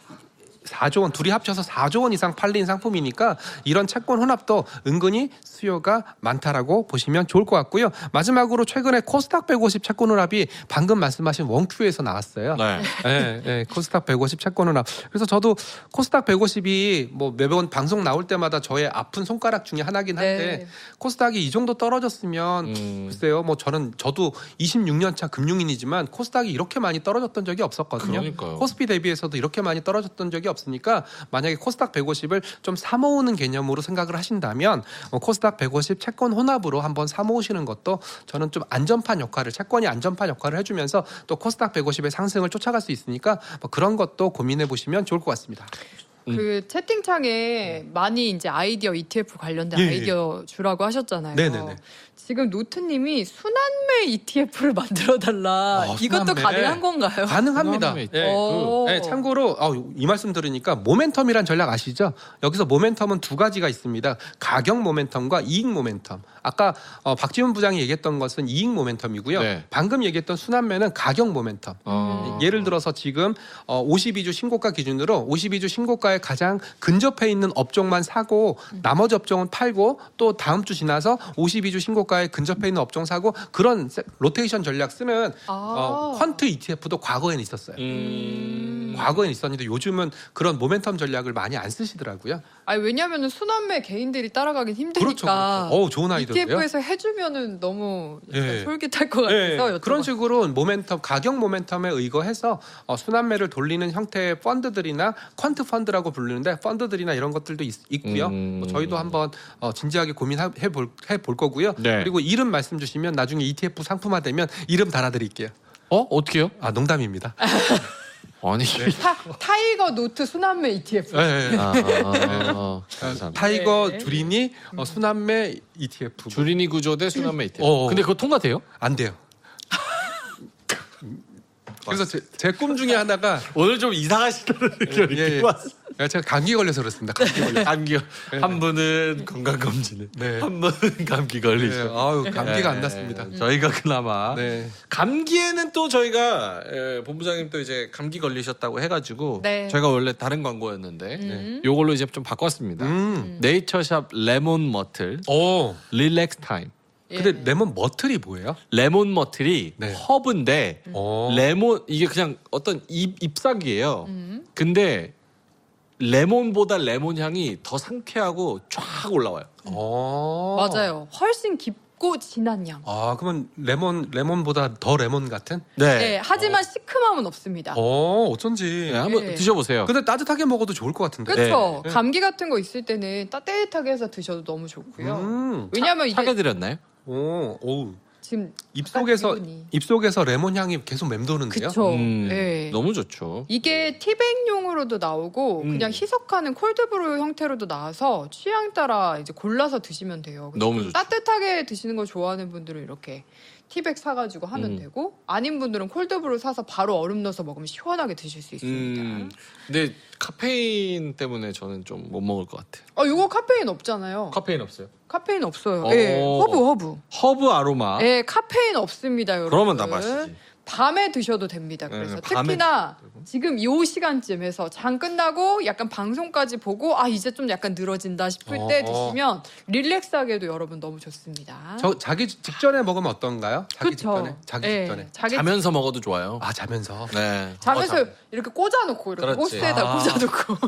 조 원 둘이 합쳐서 사 조 원 이상 팔린 상품이니까 이런 채권 혼합도 은근히 수요가 많다라고 보시면 좋을 것 같고요. 마지막으로 최근에 코스닥 백오십 채권 혼합이 방금 말씀하신 원큐에서 나왔어요. 네. 네, 네, 코스닥 백오십 채권 혼합. 그래서 저도 코스닥 백오십이 뭐 매번 방송 나올 때마다 저의 아픈 손가락 중에 하나긴 한데 네. 코스닥이 이 정도 떨어졌으면 음. 글쎄요, 뭐 저는 저도 이십육 년 차 금융인이지만 코스닥이 이렇게 많이 떨어졌던 적이 없었거든요. 그러니까요. 코스피 대비해서도 이렇게 많이 떨어졌던 적이 없으니까 만약에 코스닥 백오십을 좀 사모으는 개념으로 생각을 하신다면 어, 코스닥 백오십 채권 혼합으로 한번 사모으시는 것도 저는 좀 안전판 역할을 채권이 안전판 역할을 해주면서 또 코스닥 백오십의 상승을 쫓아갈 수 있으니까 뭐 그런 것도 고민해 보시면 좋을 것 같습니다. 그 채팅창에 많이 이제 아이디어 이티에프 관련된 예, 예. 아이디어 주라고 하셨잖아요. 네네네. 지금 노트님이 순환매 이티에프를 만들어 달라. 어, 이것도 순환매. 가능한 건가요? 가능합니다. 그다음에 예, 오. 그, 예, 참고로 어, 이 말씀 들으니까 모멘텀이란 전략 아시죠? 여기서 모멘텀은 두 가지가 있습니다. 가격 모멘텀과 이익 모멘텀. 아까 어, 박지훈 부장이 얘기했던 것은 이익 모멘텀이고요. 네. 방금 얘기했던 순환매는 가격 모멘텀. 어. 예를 들어서 지금 어, 오십이 주 신고가 기준으로 오십이 주 신고가에 가장 근접해 있는 업종만 사고 나머지 업종은 팔고 또 다음 주 지나서 오십이 주 신고가에 근접해 있는 업종 사고 그런 세- 로테이션 전략 쓰는 아. 어, 퀀트 이티에프도 과거에는 있었어요. 음. 음. 과거엔 있었는데 요즘은 그런 모멘텀 전략을 많이 안 쓰시더라고요. 아니 왜냐면은 순환매 개인들이 따라가긴 힘드니까. 그렇죠, 그렇죠. 어우, 좋은 아이디어인데요. 이티에프에서 해주면은 너무 약간 예. 솔깃할 것 네, 같아서. 그런 여쭤봤어요. 식으로 모멘텀 가격 모멘텀에 의거해서 어, 순환매를 돌리는 형태의 펀드들이나 퀀트 펀드라고 부르는데 펀드들이나 이런 것들도 있, 있고요. 음. 뭐 저희도 한번 어, 진지하게 고민해 볼 해볼 거고요. 네. 그리고 이름 말씀 주시면 나중에 이티에프 상품화되면 이름 달아드릴게요. 어 어떻게요? 아 농담입니다. 아니. 타, 타이거 노트 순환매 이티에프. 네, 네. 아, 아, 아, 감사합니다. 타이거 네. 두리니 어, 순환매 이티에프 주린이 구조 대 순환매 이티에프. 어. 근데 그거 통과돼요? 안 돼요. 그래서 제 꿈 중에 하나가 오늘 좀 이상하시다는 느낌이 예, 예. 왔어. 제가 감기 걸려서 그렇습니다. 감기 걸려. 감기 한 분은 건강 검진을, 네. 한 분은 감기 네, 걸리죠. 아유 감기가 네, 안 났습니다. 저희가 그나마 네. 감기에는 또 저희가 예, 본부장님 또 이제 감기 걸리셨다고 해가지고 네. 저희가 원래 다른 광고였는데 음. 요걸로 이제 좀 바꿨습니다. 음. 네이처샵 레몬 머틀 오. 릴렉스 타임. 근데 예. 레몬 머틀이 뭐예요? 레몬 머틀이 네. 허브인데 오. 레몬 이게 그냥 어떤 잎 잎사귀예요. 음. 근데 레몬보다 레몬 향이 더 상쾌하고 쫙 올라와요. 오. 맞아요. 훨씬 깊고 진한 향. 아 그러면 레몬 레몬보다 더 레몬 같은? 네. 하지만 시큼함은 없습니다. 어 어쩐지. 네, 한번 네. 드셔보세요. 근데 따뜻하게 먹어도 좋을 것 같은데. 그렇죠. 네. 감기 같은 거 있을 때는 따뜻하게 해서 드셔도 너무 좋고요. 음. 왜냐하면 이게 사게 드렸나요? 오. 오. 지금 입속에서 기분이. 입속에서 레몬 향이 계속 맴도는데요. 그쵸. 음, 네. 너무 좋죠. 이게 티백용으로도 나오고 음. 그냥 희석하는 콜드브루 형태로도 나와서 취향 따라 이제 골라서 드시면 돼요. 그래서 너무 좀 좋죠. 따뜻하게 드시는 걸 좋아하는 분들은 이렇게 티백 사가지고 하면 음. 되고 아닌 분들은 콜드브루 사서 바로 얼음 넣어서 먹으면 시원하게 드실 수 있습니다. 음, 근데 카페인 때문에 저는 좀 못 먹을 것 같아요. 어, 이거 카페인 없잖아요. 카페인 없어요? 카페인 없어요. 어. 예, 허브 허브. 허브 아로마. 예, 카페인 없습니다, 여러분. 그러면 다 마시지. 밤에 드셔도 됩니다. 그래서 네, 밤에 특히나 지금 이 시간쯤에서 장 끝나고 약간 방송까지 보고 아 이제 좀 약간 늘어진다 싶을 때 어. 드시면 릴렉스하게도 여러분 너무 좋습니다. 저 자기 직전에 먹으면 어떤가요? 자기 그쵸? 직전에. 자기 예, 직전에. 자기 자면서 먹어도 좋아요. 아 자면서. 네. 자면서 어, 자- 이렇게 꽂아놓고 이렇게 그렇지. 호스에다 아. 꽂아놓고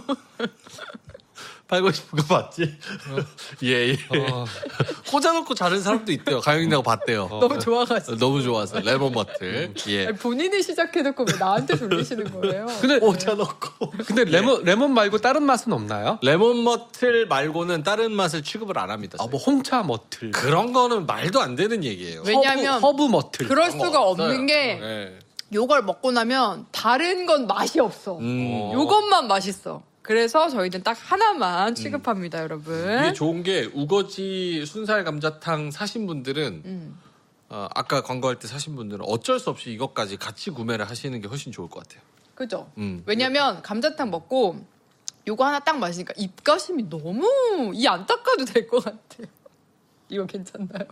팔고 싶은 거 맞지? 예, 예. 어. 꽂아놓고 자는 사람도 있대요. 가영이라고 봤대요. 너무 좋아가지고 너무 좋아서 레몬 버틀. 예. 아니, 본인이 시작해놓고 왜 나한테 돌리시는 거예요? 근데 꽂아놓고. 근데 레몬 레몬 말고 다른 맛은 없나요? 레몬 머틀 말고는 다른 맛을 취급을 안 합니다. 아 뭐 홍차 머틀. 그런 거는 말도 안 되는 얘기예요. 왜냐면 허브, 허브 머틀. 그럴 그런 거 수가 없어요. 없는 게 네. 요걸 먹고 나면 다른 건 맛이 없어. 음. 요것만 맛있어. 그래서 저희는 딱 하나만 취급합니다, 여러분. 이게 좋은 게 우거지 순살 감자탕 사신 분들은 음. 어, 아까 광고할 때 사신 분들은 어쩔 수 없이 이것까지 같이 구매를 하시는 게 훨씬 좋을 것 같아요. 그죠? 음. 왜냐면 감자탕 먹고 요거 하나 딱 마시니까 입가심이 너무 이 안 닦아도 될 것 같아요. 이거 괜찮나요?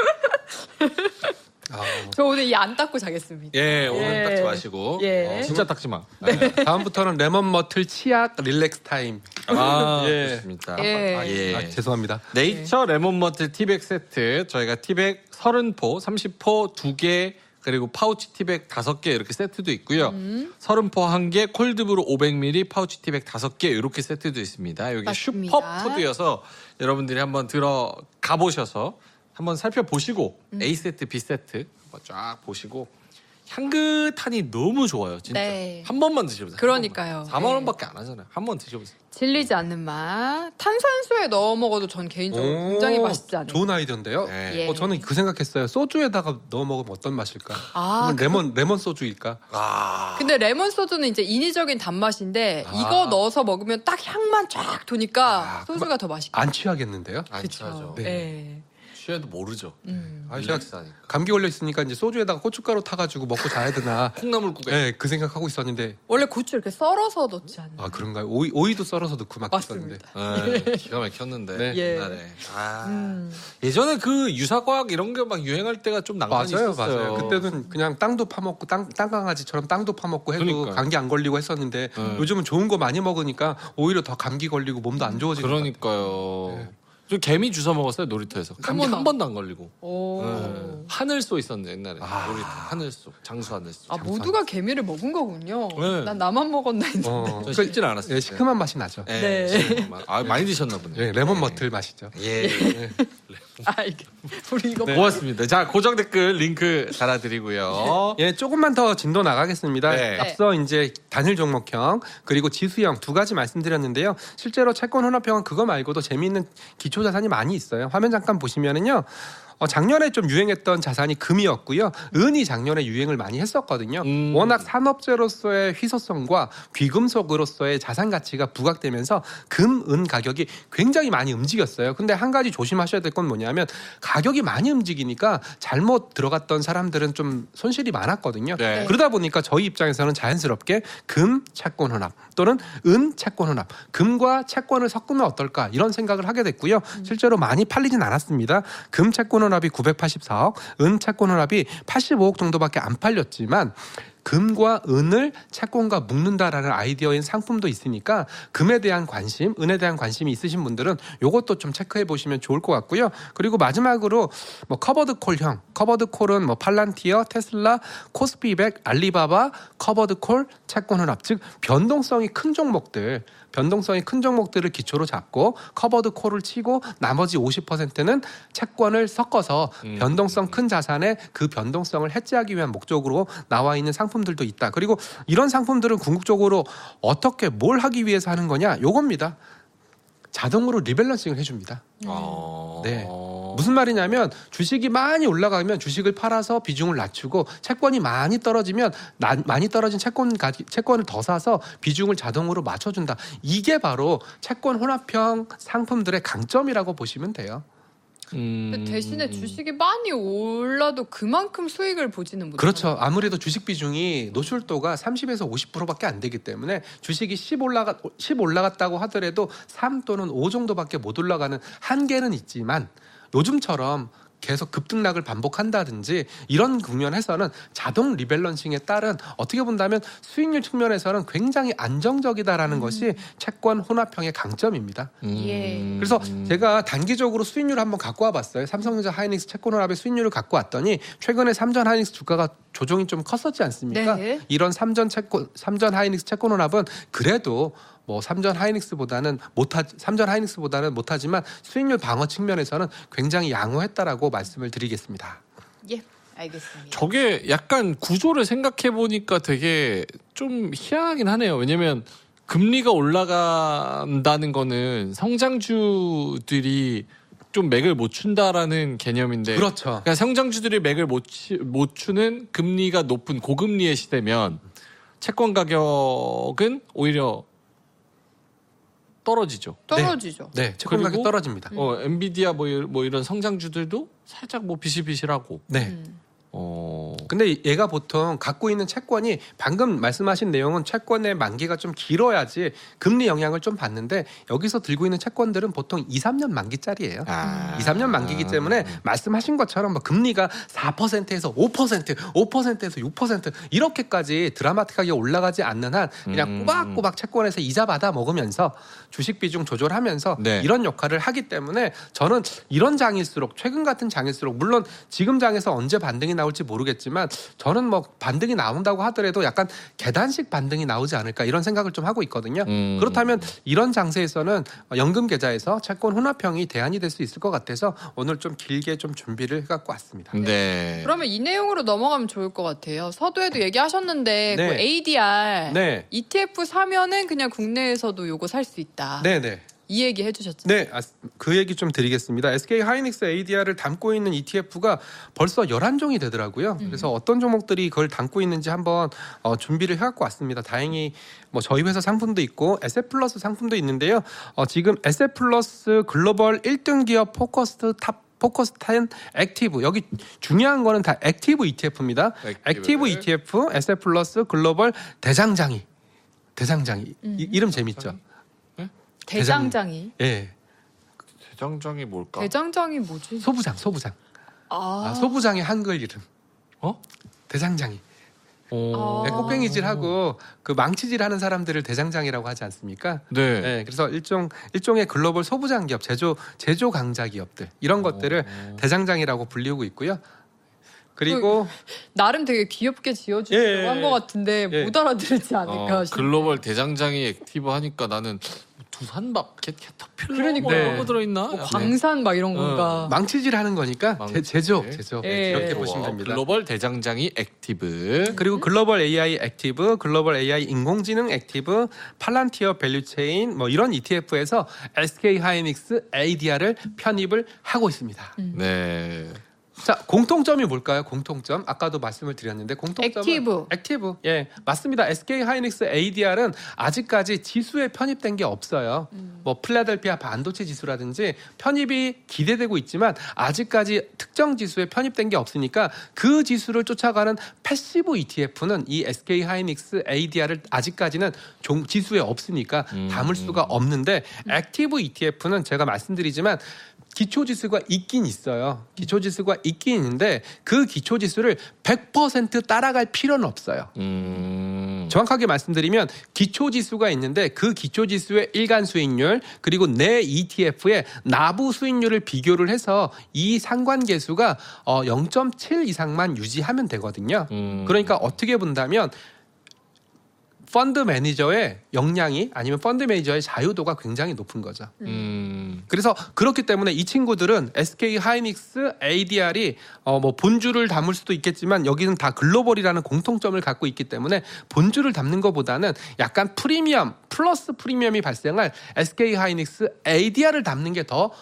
아, 저 오늘 이 안 닦고 자겠습니다. 예, 오늘 예. 닦지 마시고. 예. 어, 진짜 닦지 마. 다음부터는 레몬 머틀 치약 릴렉스 타임. 아, 예. 좋습니다. 예. 아, 예. 아, 죄송합니다. 네이처 레몬 머틀 티백 세트 저희가 티백 삼십 포, 삼십 포 두 개 그리고 파우치 티백 다섯 개 이렇게 세트도 있고요. 음. 삼십 포 한 개, 콜드브루 오백 밀리리터, 파우치 티백 다섯 개 이렇게 세트도 있습니다. 여기 맞습니다. 슈퍼푸드여서 여러분들이 한번 들어가 보셔서 한번 살펴보시고 음. A 세트, B 세트 한번 쫙 보시고 향긋하니 너무 좋아요. 진짜. 네. 한 번만 드셔보세요. 그러니까요. 사만 네. 원밖에 안 하잖아요. 한 번 드셔보세요. 질리지 않는 맛. 탄산수에 넣어 먹어도 전 개인적으로 굉장히 오, 맛있지 않아요? 좋은 아이디어인데요. 네. 예. 어, 저는 그 생각했어요. 소주에다가 넣어 먹으면 어떤 맛일까? 아, 그러면 레몬 레몬 소주일까? 아. 근데 레몬 소주는 이제 인위적인 단맛인데 아. 이거 넣어서 먹으면 딱 향만 쫙 도니까 아, 소주가 더 맛있고. 안 취하겠는데요? 안 취하죠. 네. 네. 취해도 모르죠. 음. 아, 제가 릴렉스하니까. 감기 걸려 있으니까 이제 소주에다가 고춧가루 타가지고 먹고 자야 되나? 콩나물국에. 네, 그 생각하고 있었는데 원래 고추 이렇게 썰어서 넣지 않나요? 아 그런가요? 오이 오이도 썰어서 넣고 막 했었는데. 맞습니다. 네, 기가 막혔는데. 네. 예. 옛날에. 아. 음. 예전에 그 유사과학 이런 게 막 유행할 때가 좀 낭만이 맞아요, 있었어요. 맞아요. 그때는 그냥 땅도 파먹고 땅 땅강아지처럼 땅도 파먹고 해도 그러니까요. 감기 안 걸리고 했었는데 네. 요즘은 좋은 거 많이 먹으니까 오히려 더 감기 걸리고 몸도 안 좋아지는 것 같아요. 그러니까요. 네. 저 개미 주워 먹었어요 놀이터에서. 감기 어머나. 한 번도 안 걸리고. 오. 네. 하늘소 있었는데 옛날에 아. 놀이터 하늘소 장수 하늘소. 아 모두가 개미를 먹은 거군요. 네. 난 나만 먹었나 했는데. 어, 저 씹질 않았어요. 예, 시큼한 맛이 나죠. 네. 네. 아 많이 드셨나 보네요. 예, 레몬 머틀 맛이죠. 예. 아 이게 우리 이거 네. 고맙습니다. 자 고정 댓글 링크 달아드리고요. 예, 조금만 더 진도 나가겠습니다. 네. 앞서 이제 단일 종목형 그리고 지수형 두 가지 말씀드렸는데요. 실제로 채권 혼합형은 그거 말고도 재미있는 기초 자산이 많이 있어요. 화면 잠깐 보시면은요. 어, 작년에 좀 유행했던 자산이 금이었고요. 은이 작년에 유행을 많이 했었거든요. 음. 워낙 산업재로서의 희소성과 귀금속으로서의 자산 가치가 부각되면서 금, 은 가격이 굉장히 많이 움직였어요. 근데 한 가지 조심하셔야 될 건 뭐냐면 가격이 많이 움직이니까 잘못 들어갔던 사람들은 좀 손실이 많았거든요. 네. 그러다 보니까 저희 입장에서는 자연스럽게 금, 채권 혼합 또는 은, 채권 혼합, 금과 채권을 섞으면 어떨까 이런 생각을 하게 됐고요. 실제로 많이 팔리진 않았습니다. 금, 채권 혼합이 구백팔십사억, 은, 채권 혼합이 팔십오억 정도밖에 안 팔렸지만 금과 은을 채권과 묶는다라는 아이디어인 상품도 있으니까 금에 대한 관심, 은에 대한 관심이 있으신 분들은 이것도 좀 체크해 보시면 좋을 것 같고요. 그리고 마지막으로 뭐 커버드 콜형, 커버드 콜은 뭐 팔란티어, 테슬라, 코스피백, 알리바바, 커버드 콜, 채권 혼합, 즉 변동성이 큰 종목들. 변동성이 큰 종목들을 기초로 잡고 커버드 콜을 치고 나머지 오십 퍼센트는 채권을 섞어서 음. 변동성 큰 자산의 그 변동성을 해지하기 위한 목적으로 나와 있는 상품들도 있다. 그리고 이런 상품들은 궁극적으로 어떻게 뭘 하기 위해서 하는 거냐? 요겁니다. 자동으로 리밸런싱을 해줍니다. 어... 네. 무슨 말이냐면 주식이 많이 올라가면 주식을 팔아서 비중을 낮추고 채권이 많이 떨어지면 나, 많이 떨어진 채권 가지, 채권을 더 사서 비중을 자동으로 맞춰준다. 이게 바로 채권 혼합형 상품들의 강점이라고 보시면 돼요. 음... 근데 대신에 주식이 많이 올라도 그만큼 수익을 보지는 못해요. 그렇죠. 아무래도 주식 비중이 노출도가 삼십에서 오십 퍼센트밖에 안 되기 때문에 주식이 십 올라가 십 올라갔다고 하더라도 삼 또는 오 정도밖에 못 올라가는 한계는 있지만 요즘처럼 계속 급등락을 반복한다든지 이런 국면에서는 자동 리밸런싱에 따른 어떻게 본다면 수익률 측면에서는 굉장히 안정적이다라는 음. 것이 채권 혼합형의 강점입니다. 음... 예. 그래서 제가 단기적으로 수익률을 한번 갖고 와봤어요. 삼성전자 하이닉스 채권 혼합의 수익률을 갖고 왔더니 최근에 삼전 하이닉스 주가가 조정이 좀 컸었지 않습니까? 네. 이런 삼전 채권 삼전 하이닉스 채권 혼합은 그래도 뭐 삼전 하이닉스보다는 못하 삼전 하이닉스보다는 못하지만 수익률 방어 측면에서는 굉장히 양호했다라고 말씀을 드리겠습니다. 예, 알겠습니다. 저게 약간 구조를 생각해 보니까 되게 좀 희한하긴 하네요. 왜냐면 금리가 올라간다는 거는 성장주들이 좀 맥을 못 춘다라는 개념인데, 그렇죠. 그러니까 성장주들이 맥을 못, 치, 못 추는 금리가 높은 고금리의 시대면 채권 가격은 오히려 떨어지죠. 떨어지죠. 네, 채권 가격 그리고 떨어집니다. 어, 엔비디아 뭐, 이- 뭐 이런 성장주들도 살짝 뭐 비실비실하고. 네. 음. 어. 근데 얘가 보통 갖고 있는 채권이 방금 말씀하신 내용은 채권의 만기가 좀 길어야지 금리 영향을 좀 받는데 여기서 들고 있는 채권들은 보통 이, 삼 년 만기짜리예요. 아. 이, 삼 년 만기이기 때문에 말씀하신 것처럼 뭐 금리가 사 퍼센트에서 오 퍼센트, 오 퍼센트에서 육 퍼센트 이렇게까지 드라마틱하게 올라가지 않는 한 그냥 음. 꼬박꼬박 채권에서 이자 받아 먹으면서 주식 비중 조절하면서 네. 이런 역할을 하기 때문에 저는 이런 장일수록 최근 같은 장일수록 물론 지금 장에서 언제 반등이 나올지 모르겠지만 저는 뭐 반등이 나온다고 하더라도 약간 계단식 반등이 나오지 않을까 이런 생각을 좀 하고 있거든요. 음. 그렇다면 이런 장세에서는 연금 계좌에서 채권 혼합형이 대안이 될 수 있을 것 같아서 오늘 좀 길게 좀 준비를 해갖고 왔습니다. 네. 그러면 이 내용으로 넘어가면 좋을 것 같아요. 서두에도 얘기하셨는데 네. 그 에이디알 네, 이티에프 사면은 그냥 국내에서도 요거 살 수 있다. 네, 네. 이 얘기 해주셨죠. 네, 아, 그 얘기 좀 드리겠습니다. 에스케이 하이닉스 에이디알을 담고 있는 이티에프가 벌써 열한 종이 되더라고요. 그래서 어떤 종목들이 그걸 담고 있는지 한번 어, 준비를 해갖고 왔습니다. 다행히 뭐 저희 회사 상품도 있고 에스에프플러스 상품도 있는데요. 어, 지금 에스에프플러스 글로벌 일 등 기업 포커스 탑 포커스 텐 액티브 여기 중요한 거는 다 액티브 이티에프입니다. 액티브. 액티브 이티에프 에스에프플러스 글로벌 대장장이 대장장이 음. 이, 이름 재밌죠? 대장장이. 예. 대장장이 뭘까? 대장장이 뭐지? 소부장, 소부장. 아, 아, 소부장의 한글 이름. 어? 대장장이. 오. 아. 네, 꽃갱이질하고 그 망치질하는 사람들을 대장장이라고 하지 않습니까? 네. 네, 그래서 일종 일종의 글로벌 소부장 기업, 제조 제조 강자 기업들 이런 것들을 오. 대장장이라고 불리우고 있고요. 그리고 나름 되게 귀엽게 지어주려고 예, 예, 한 것 같은데 예. 못 알아들지 않을까 어, 싶어요. 글로벌 대장장이 액티브 하니까 나는 두산밥, 캐, 캐터필러 그러니까. 뭐 이런 네. 거 들어있나? 뭐 광산 막 이런 어. 건가. 망치질하는 거니까 망- 제, 제조 네. 제조 예. 이렇게 어, 보시면 됩니다. 글로벌 대장장이 액티브. 그리고 글로벌 에이아이 액티브, 글로벌 에이아이 인공지능 액티브, 팔란티어 밸류체인 뭐 이런 이티에프에서 에스케이 하이닉스 에이디알을 편입을 하고 있습니다. 네. 자, 공통점이 뭘까요? 공통점. 아까도 말씀을 드렸는데 공통점은 액티브. 액티브. 예, 맞습니다. 에스케이 하이닉스 에이디알은 아직까지 지수에 편입된 게 없어요. 음. 뭐 필라델피아 반도체 지수라든지 편입이 기대되고 있지만 아직까지 특정 지수에 편입된 게 없으니까 그 지수를 쫓아가는 패시브 이티에프는 이 에스케이 하이닉스 에이디알을 아직까지는 종, 지수에 없으니까 음. 담을 수가 없는데 액티브 이티에프는 제가 말씀드리지만 기초 지수가 있긴 있어요. 기초 지수가 있긴 있는데 그 기초 지수를 백 퍼센트 따라갈 필요는 없어요. 음. 정확하게 말씀드리면 기초 지수가 있는데 그 기초 지수의 일간 수익률 그리고 내 이티에프의 나부 수익률을 비교를 해서 이 상관계수가 어 영 점 칠 이상만 유지하면 되거든요. 음. 그러니까 어떻게 본다면 펀드 매니저의 역량이 아니면 펀드 매니저의 자유도가 굉장히 높은 거죠. 음. 그래서 그렇기 때문에 이 친구들은 에스케이 하이닉스 에이디알이 어 뭐 본주를 담을 수도 있겠지만 여기는 다 글로벌이라는 공통점을 갖고 있기 때문에 본주를 담는 것보다는 약간 프리미엄 플러스 프리미엄이 발생할 에스케이 하이닉스 에이디알을 담는 게 더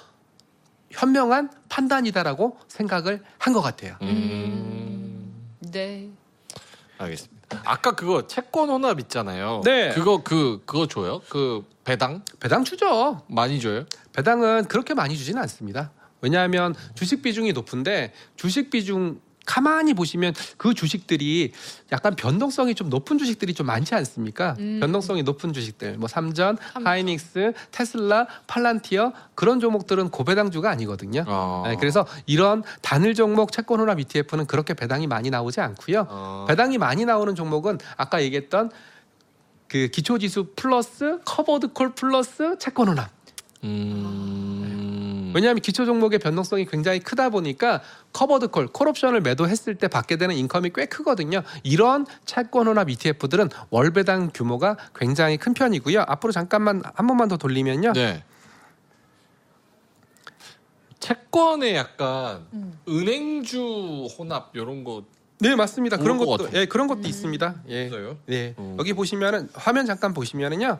현명한 판단이다라고 생각을 한 것 같아요. 음. 네. 알겠습니다. 아까 그거 채권 혼합 있잖아요. 네. 그거 그 그거 줘요? 그 배당 배당 주죠. 많이 줘요? 배당은 그렇게 많이 주지는 않습니다. 왜냐하면 주식 비중이 높은데 주식 비중 가만히 보시면 그 주식들이 약간 변동성이 좀 높은 주식들이 좀 많지 않습니까? 음. 변동성이 높은 주식들, 뭐 삼전, 삼- 하이닉스, 테슬라, 팔란티어 그런 종목들은 고배당주가 아니거든요. 어. 네, 그래서 이런 단일 종목 채권 혼합 이티에프는 그렇게 배당이 많이 나오지 않고요. 어. 배당이 많이 나오는 종목은 아까 얘기했던 그 기초지수 플러스 커버드 콜 플러스 채권 혼합. 음. 왜냐하면 기초 종목의 변동성이 굉장히 크다 보니까 커버드 콜, 콜옵션을 매도했을 때 받게 되는 인컴이 꽤 크거든요. 이런 채권 혼합 이티에프들은 월 배당 규모가 굉장히 큰 편이고요. 앞으로 잠깐만 한 번만 더 돌리면요. 네. 채권에 약간 음. 은행주 혼합 이런 거 네, 맞습니다. 그런 좋을 것 것도 같아요. 예, 그런 것도 있습니다. 예. 있어요? 네. 음. 여기 보시면은 화면 잠깐 보시면은요.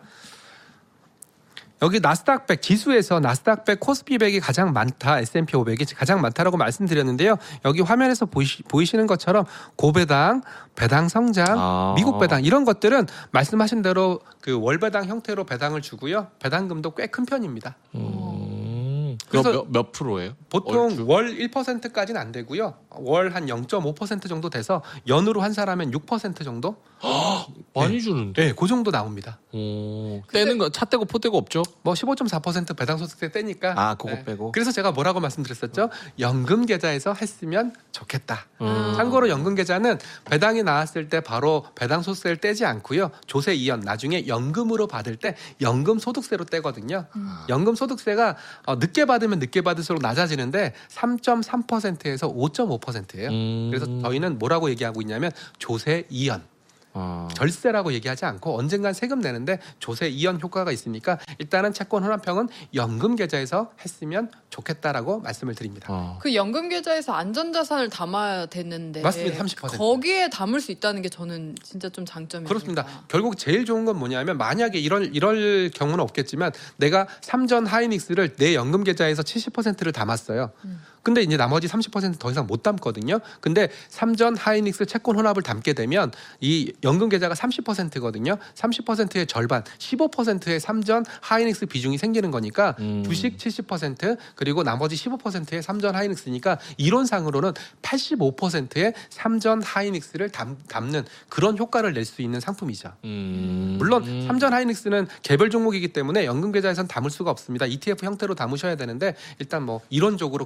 여기 나스닥 백 지수에서 나스닥 백 코스피 백이 가장 많다, 에스앤피 오백이 가장 많다라고 말씀드렸는데요. 여기 화면에서 보이시, 보이시는 것처럼 고배당, 배당 성장, 아. 미국 배당 이런 것들은 말씀하신 대로 그 월배당 형태로 배당을 주고요. 배당금도 꽤 큰 편입니다. 음. 그래서 몇, 몇 프로예요? 보통 얼추? 월 일 퍼센트까지는 안 되고요. 월 한 영 점 오 퍼센트 정도 돼서 연으로 환산하면 육 퍼센트 정도? 많이 주는데. 네, 그 정도 나옵니다. 오. 떼는 거 차 떼고 포 떼고 없죠? 뭐 십오 점 사 퍼센트 배당 소득세 떼니까. 아, 그거 네. 빼고. 그래서 제가 뭐라고 말씀드렸었죠? 연금 계좌에서 했으면 좋겠다. 음. 참고로 연금 계좌는 배당이 나왔을 때 바로 배당 소득세를 떼지 않고요. 조세 이연 나중에 연금으로 받을 때 연금 소득세로 떼거든요. 연금 소득세가 어, 늦게 받으면 늦게 받을수록 낮아지는데 삼 점 삼 퍼센트에서 오 점 오 퍼센트예요. 음. 그래서 저희는 뭐라고 얘기하고 있냐면 조세 이연. 아. 절세라고 얘기하지 않고 언젠간 세금 내는데 조세 이연 효과가 있으니까 일단은 채권 혼합형은 연금 계좌에서 했으면 좋겠다라고 말씀을 드립니다. 아. 그 연금 계좌에서 안전자산을 담아야 되는데 맞습니다. 삼십 퍼센트. 거기에 담을 수 있다는 게 저는 진짜 좀 장점이에요. 그렇습니다. 결국 제일 좋은 건 뭐냐면 만약에 이럴 이럴 경우는 없겠지만 내가 삼전 하이닉스를 내 연금 계좌에서 칠십 퍼센트를 담았어요. 음. 근데 이제 나머지 삼십 퍼센트 더 이상 못 담거든요. 근데 삼전 하이닉스 채권 혼합을 담게 되면 이 연금 계좌가 삼십 퍼센트거든요. 삼십 퍼센트의 절반, 십오 퍼센트의 삼전 하이닉스 비중이 생기는 거니까 음. 주식 칠십 퍼센트 그리고 나머지 십오 퍼센트의 삼전 하이닉스니까 이론상으로는 팔십오 퍼센트의 삼전 하이닉스를 담, 담는 그런 효과를 낼 수 있는 상품이죠. 음. 물론 음. 삼전 하이닉스는 개별 종목이기 때문에 연금 계좌에선 담을 수가 없습니다. 이티에프 형태로 담으셔야 되는데 일단 뭐 이론적으로 그렇게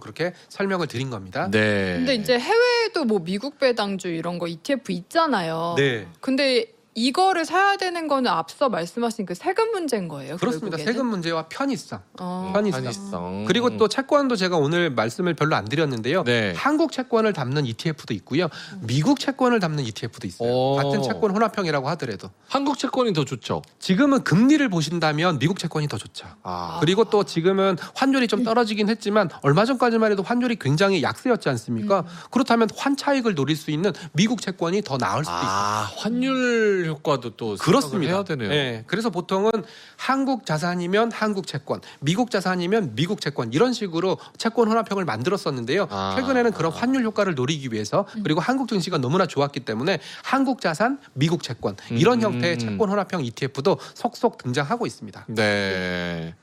설명을 드린 겁니다. 네. 근데 이제 해외에도 뭐 미국 배당주 이런 거 이티에프 있잖아요. 네. 근데 이거를 사야 되는 거는 앞서 말씀하신 그 세금 문제인 거예요. 그렇습니다. 결국에는? 세금 문제와 편의성. 어. 편의성. 편의성. 그리고 또 채권도 제가 오늘 말씀을 별로 안 드렸는데요. 네. 한국 채권을 담는 이티에프도 있고요. 미국 채권을 담는 이티에프도 있어요. 오. 같은 채권 혼합형이라고 하더라도. 한국 채권이 더 좋죠. 지금은 금리를 보신다면 미국 채권이 더 좋죠. 아. 그리고 또 지금은 환율이 좀 떨어지긴 했지만 얼마 전까지만 해도 환율이 굉장히 약세였지 않습니까? 음. 그렇다면 환차익을 노릴 수 있는 미국 채권이 더 나을 수도 있어요. 아, 환율 효과도 또 그렇습니다. 해야 되네요. 네, 그래서 보통은 한국 자산이면 한국 채권, 미국 자산이면 미국 채권 이런 식으로 채권 혼합형을 만들었었는데요. 아. 최근에는 그런 환율 효과를 노리기 위해서 그리고 한국 증시가 너무나 좋았기 때문에 한국 자산, 미국 채권 이런 음. 형태의 채권 혼합형 이티에프도 속속 등장하고 있습니다. 네.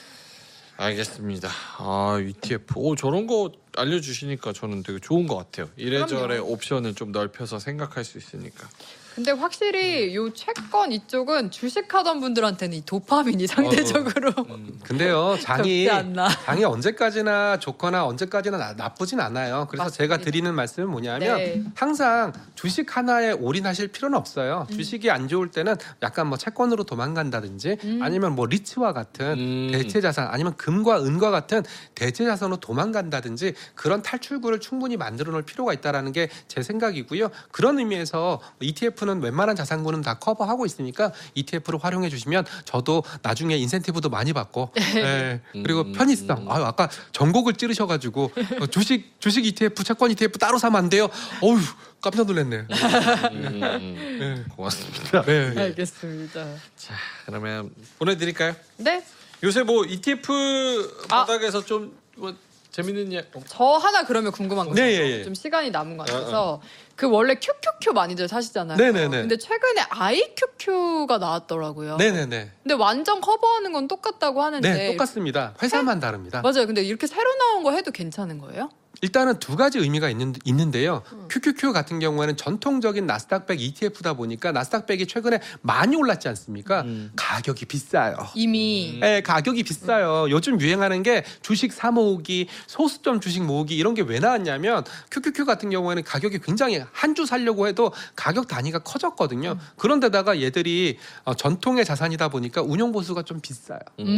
알겠습니다. 아, 이티에프. 오, 저런 거 알려주시니까 저는 되게 좋은 것 같아요. 이래저래 그럼요. 옵션을 좀 넓혀서 생각할 수 있으니까. 근데 확실히 요 채권 이쪽은 주식하던 분들한테는 이 도파민이 상대적으로 음. 근데요, 장이 적지 않나. 장이 언제까지나 좋거나 언제까지나 나, 나쁘진 않아요. 그래서 제가 맞습니다. 드리는 말씀은 뭐냐면 네. 항상 주식 하나에 올인하실 필요는 없어요. 음. 주식이 안 좋을 때는 약간 뭐 채권으로 도망간다든지 음. 아니면 뭐 리츠와 같은 음. 대체 자산 아니면 금과 은과 같은 대체 자산으로 도망간다든지 그런 탈출구를 충분히 만들어 놓을 필요가 있다라는 게 제 생각이고요. 그런 의미에서 이티에프는 웬만한 자산군은 다 커버하고 있으니까 이티에프를 활용해 주시면 저도 나중에 인센티브도 많이 받고 예, 그리고 음. 편의성. 아유, 아까 전곡을 찌르셔가지고 어, 주식 주식 이티에프 채권 이티에프 따로 사면 안 돼요. 어휴 깜짝 놀랐네. 음, 음. 네. 고맙습니다. 네. 알겠습니다. 자, 그러면 보내드릴까요? 네. 요새 뭐 이티에프 아. 바닥에서 좀 뭐 재밌는 예. 어, 저 하나 그러면 궁금한 거 네, 있어요. 예, 예. 좀 시간이 남은 것 같아서 그 원래 큐큐큐 많이들 사시잖아요. 네네네. 근데 최근에 아이큐큐가 나왔더라고요. 네네네. 근데 완전 커버하는 건 똑같다고 하는데 네, 똑같습니다. 회사만 다릅니다. 맞아요. 근데 이렇게 새로 나온 거 해도 괜찮은 거예요? 일단은 두 가지 의미가 있는, 있는데요. 음. 큐큐큐 같은 경우에는 전통적인 나스닥백 이티에프다 보니까 나스닥백이 최근에 많이 올랐지 않습니까? 음. 가격이 비싸요. 이미 네, 가격이 비싸요. 요즘 유행하는 게 주식 사 모으기, 소수점 주식 모으기 이런 게 왜 나왔냐면 큐큐큐 같은 경우에는 가격이 굉장히 한 주 살려고 해도 가격 단위가 커졌거든요. 그런데다가 얘들이 어, 전통의 자산이다 보니까 운용 보수가 좀 비싸요.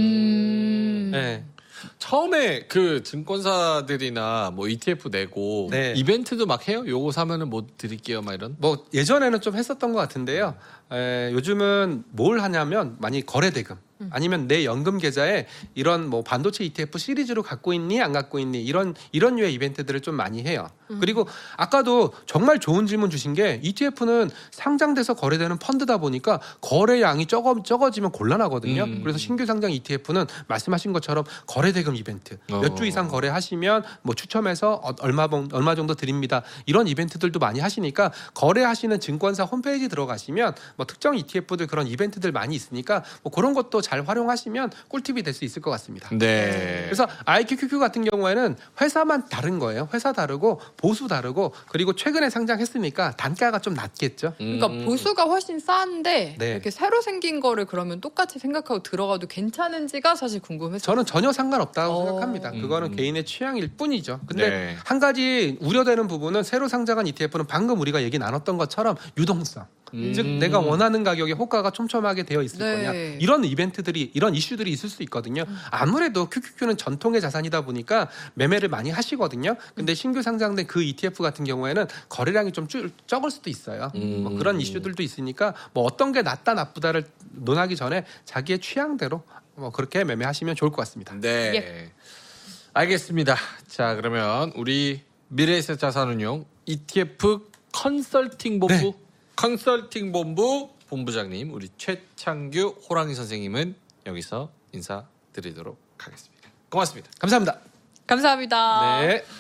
음. 네. 처음에 그 증권사들이나 뭐 이티에프 내고 네. 이벤트도 막 해요. 요거 사면은 뭐 드릴게요, 막 이런. 뭐 예전에는 좀 했었던 것 같은데요. 에, 요즘은 뭘 하냐면 많이 거래대금 아니면 내 연금 계좌에 이런 뭐 반도체 이티에프 시리즈로 갖고 있니 안 갖고 있니 이런 이런 류의 이벤트들을 좀 많이 해요. 그리고 아까도 정말 좋은 질문 주신 게 이티에프는 상장돼서 거래되는 펀드다 보니까 거래량이 적어 적어지면 곤란하거든요. 음. 그래서 신규 상장 이티에프는 말씀하신 것처럼 거래대금 이벤트 어. 몇 주 이상 거래하시면 뭐 추첨해서 어- 얼마 봉- 얼마 정도 드립니다. 이런 이벤트들도 많이 하시니까 거래하시는 증권사 홈페이지 들어가시면 뭐 특정 이티에프들 그런 이벤트들 많이 있으니까 뭐 그런 것도 잘 활용하시면 꿀팁이 될 수 있을 것 같습니다. 네. 그래서 아이큐큐큐 같은 경우에는 회사만 다른 거예요. 회사 다르고 보수 다르고 그리고 최근에 상장했으니까 단가가 좀 낮겠죠. 그러니까 음. 보수가 훨씬 싼데 네. 이렇게 새로 생긴 거를 그러면 똑같이 생각하고 들어가도 괜찮은지가 사실 궁금했어요. 저는 전혀 상관없다고 어. 생각합니다. 그거는 음. 개인의 취향일 뿐이죠. 근데 네. 한 가지 우려되는 부분은 새로 상장한 이티에프는 방금 우리가 얘기 나눴던 것처럼 유동성. 음. 즉 내가 원하는 가격에 호가가 촘촘하게 되어 있을 네. 거냐 이런 이벤트들이 이런 이슈들이 있을 수 있거든요. 아무래도 큐큐큐는 전통의 자산이다 보니까 매매를 많이 하시거든요. 근데 신규 상장된 그 이티에프 같은 경우에는 거래량이 좀 줄, 적을 수도 있어요. 음. 뭐 그런 이슈들도 있으니까 뭐 어떤 게 낫다 나쁘다를 논하기 전에 자기의 취향대로 뭐 그렇게 매매하시면 좋을 것 같습니다. 네. 예. 알겠습니다. 자, 그러면 우리 미래에셋 자산운용 이티에프 컨설팅 본부 네. 컨설팅 본부 본부장님 우리 최창규 호랑이 선생님은 여기서 인사드리도록 하겠습니다. 고맙습니다. 감사합니다. 감사합니다. 네.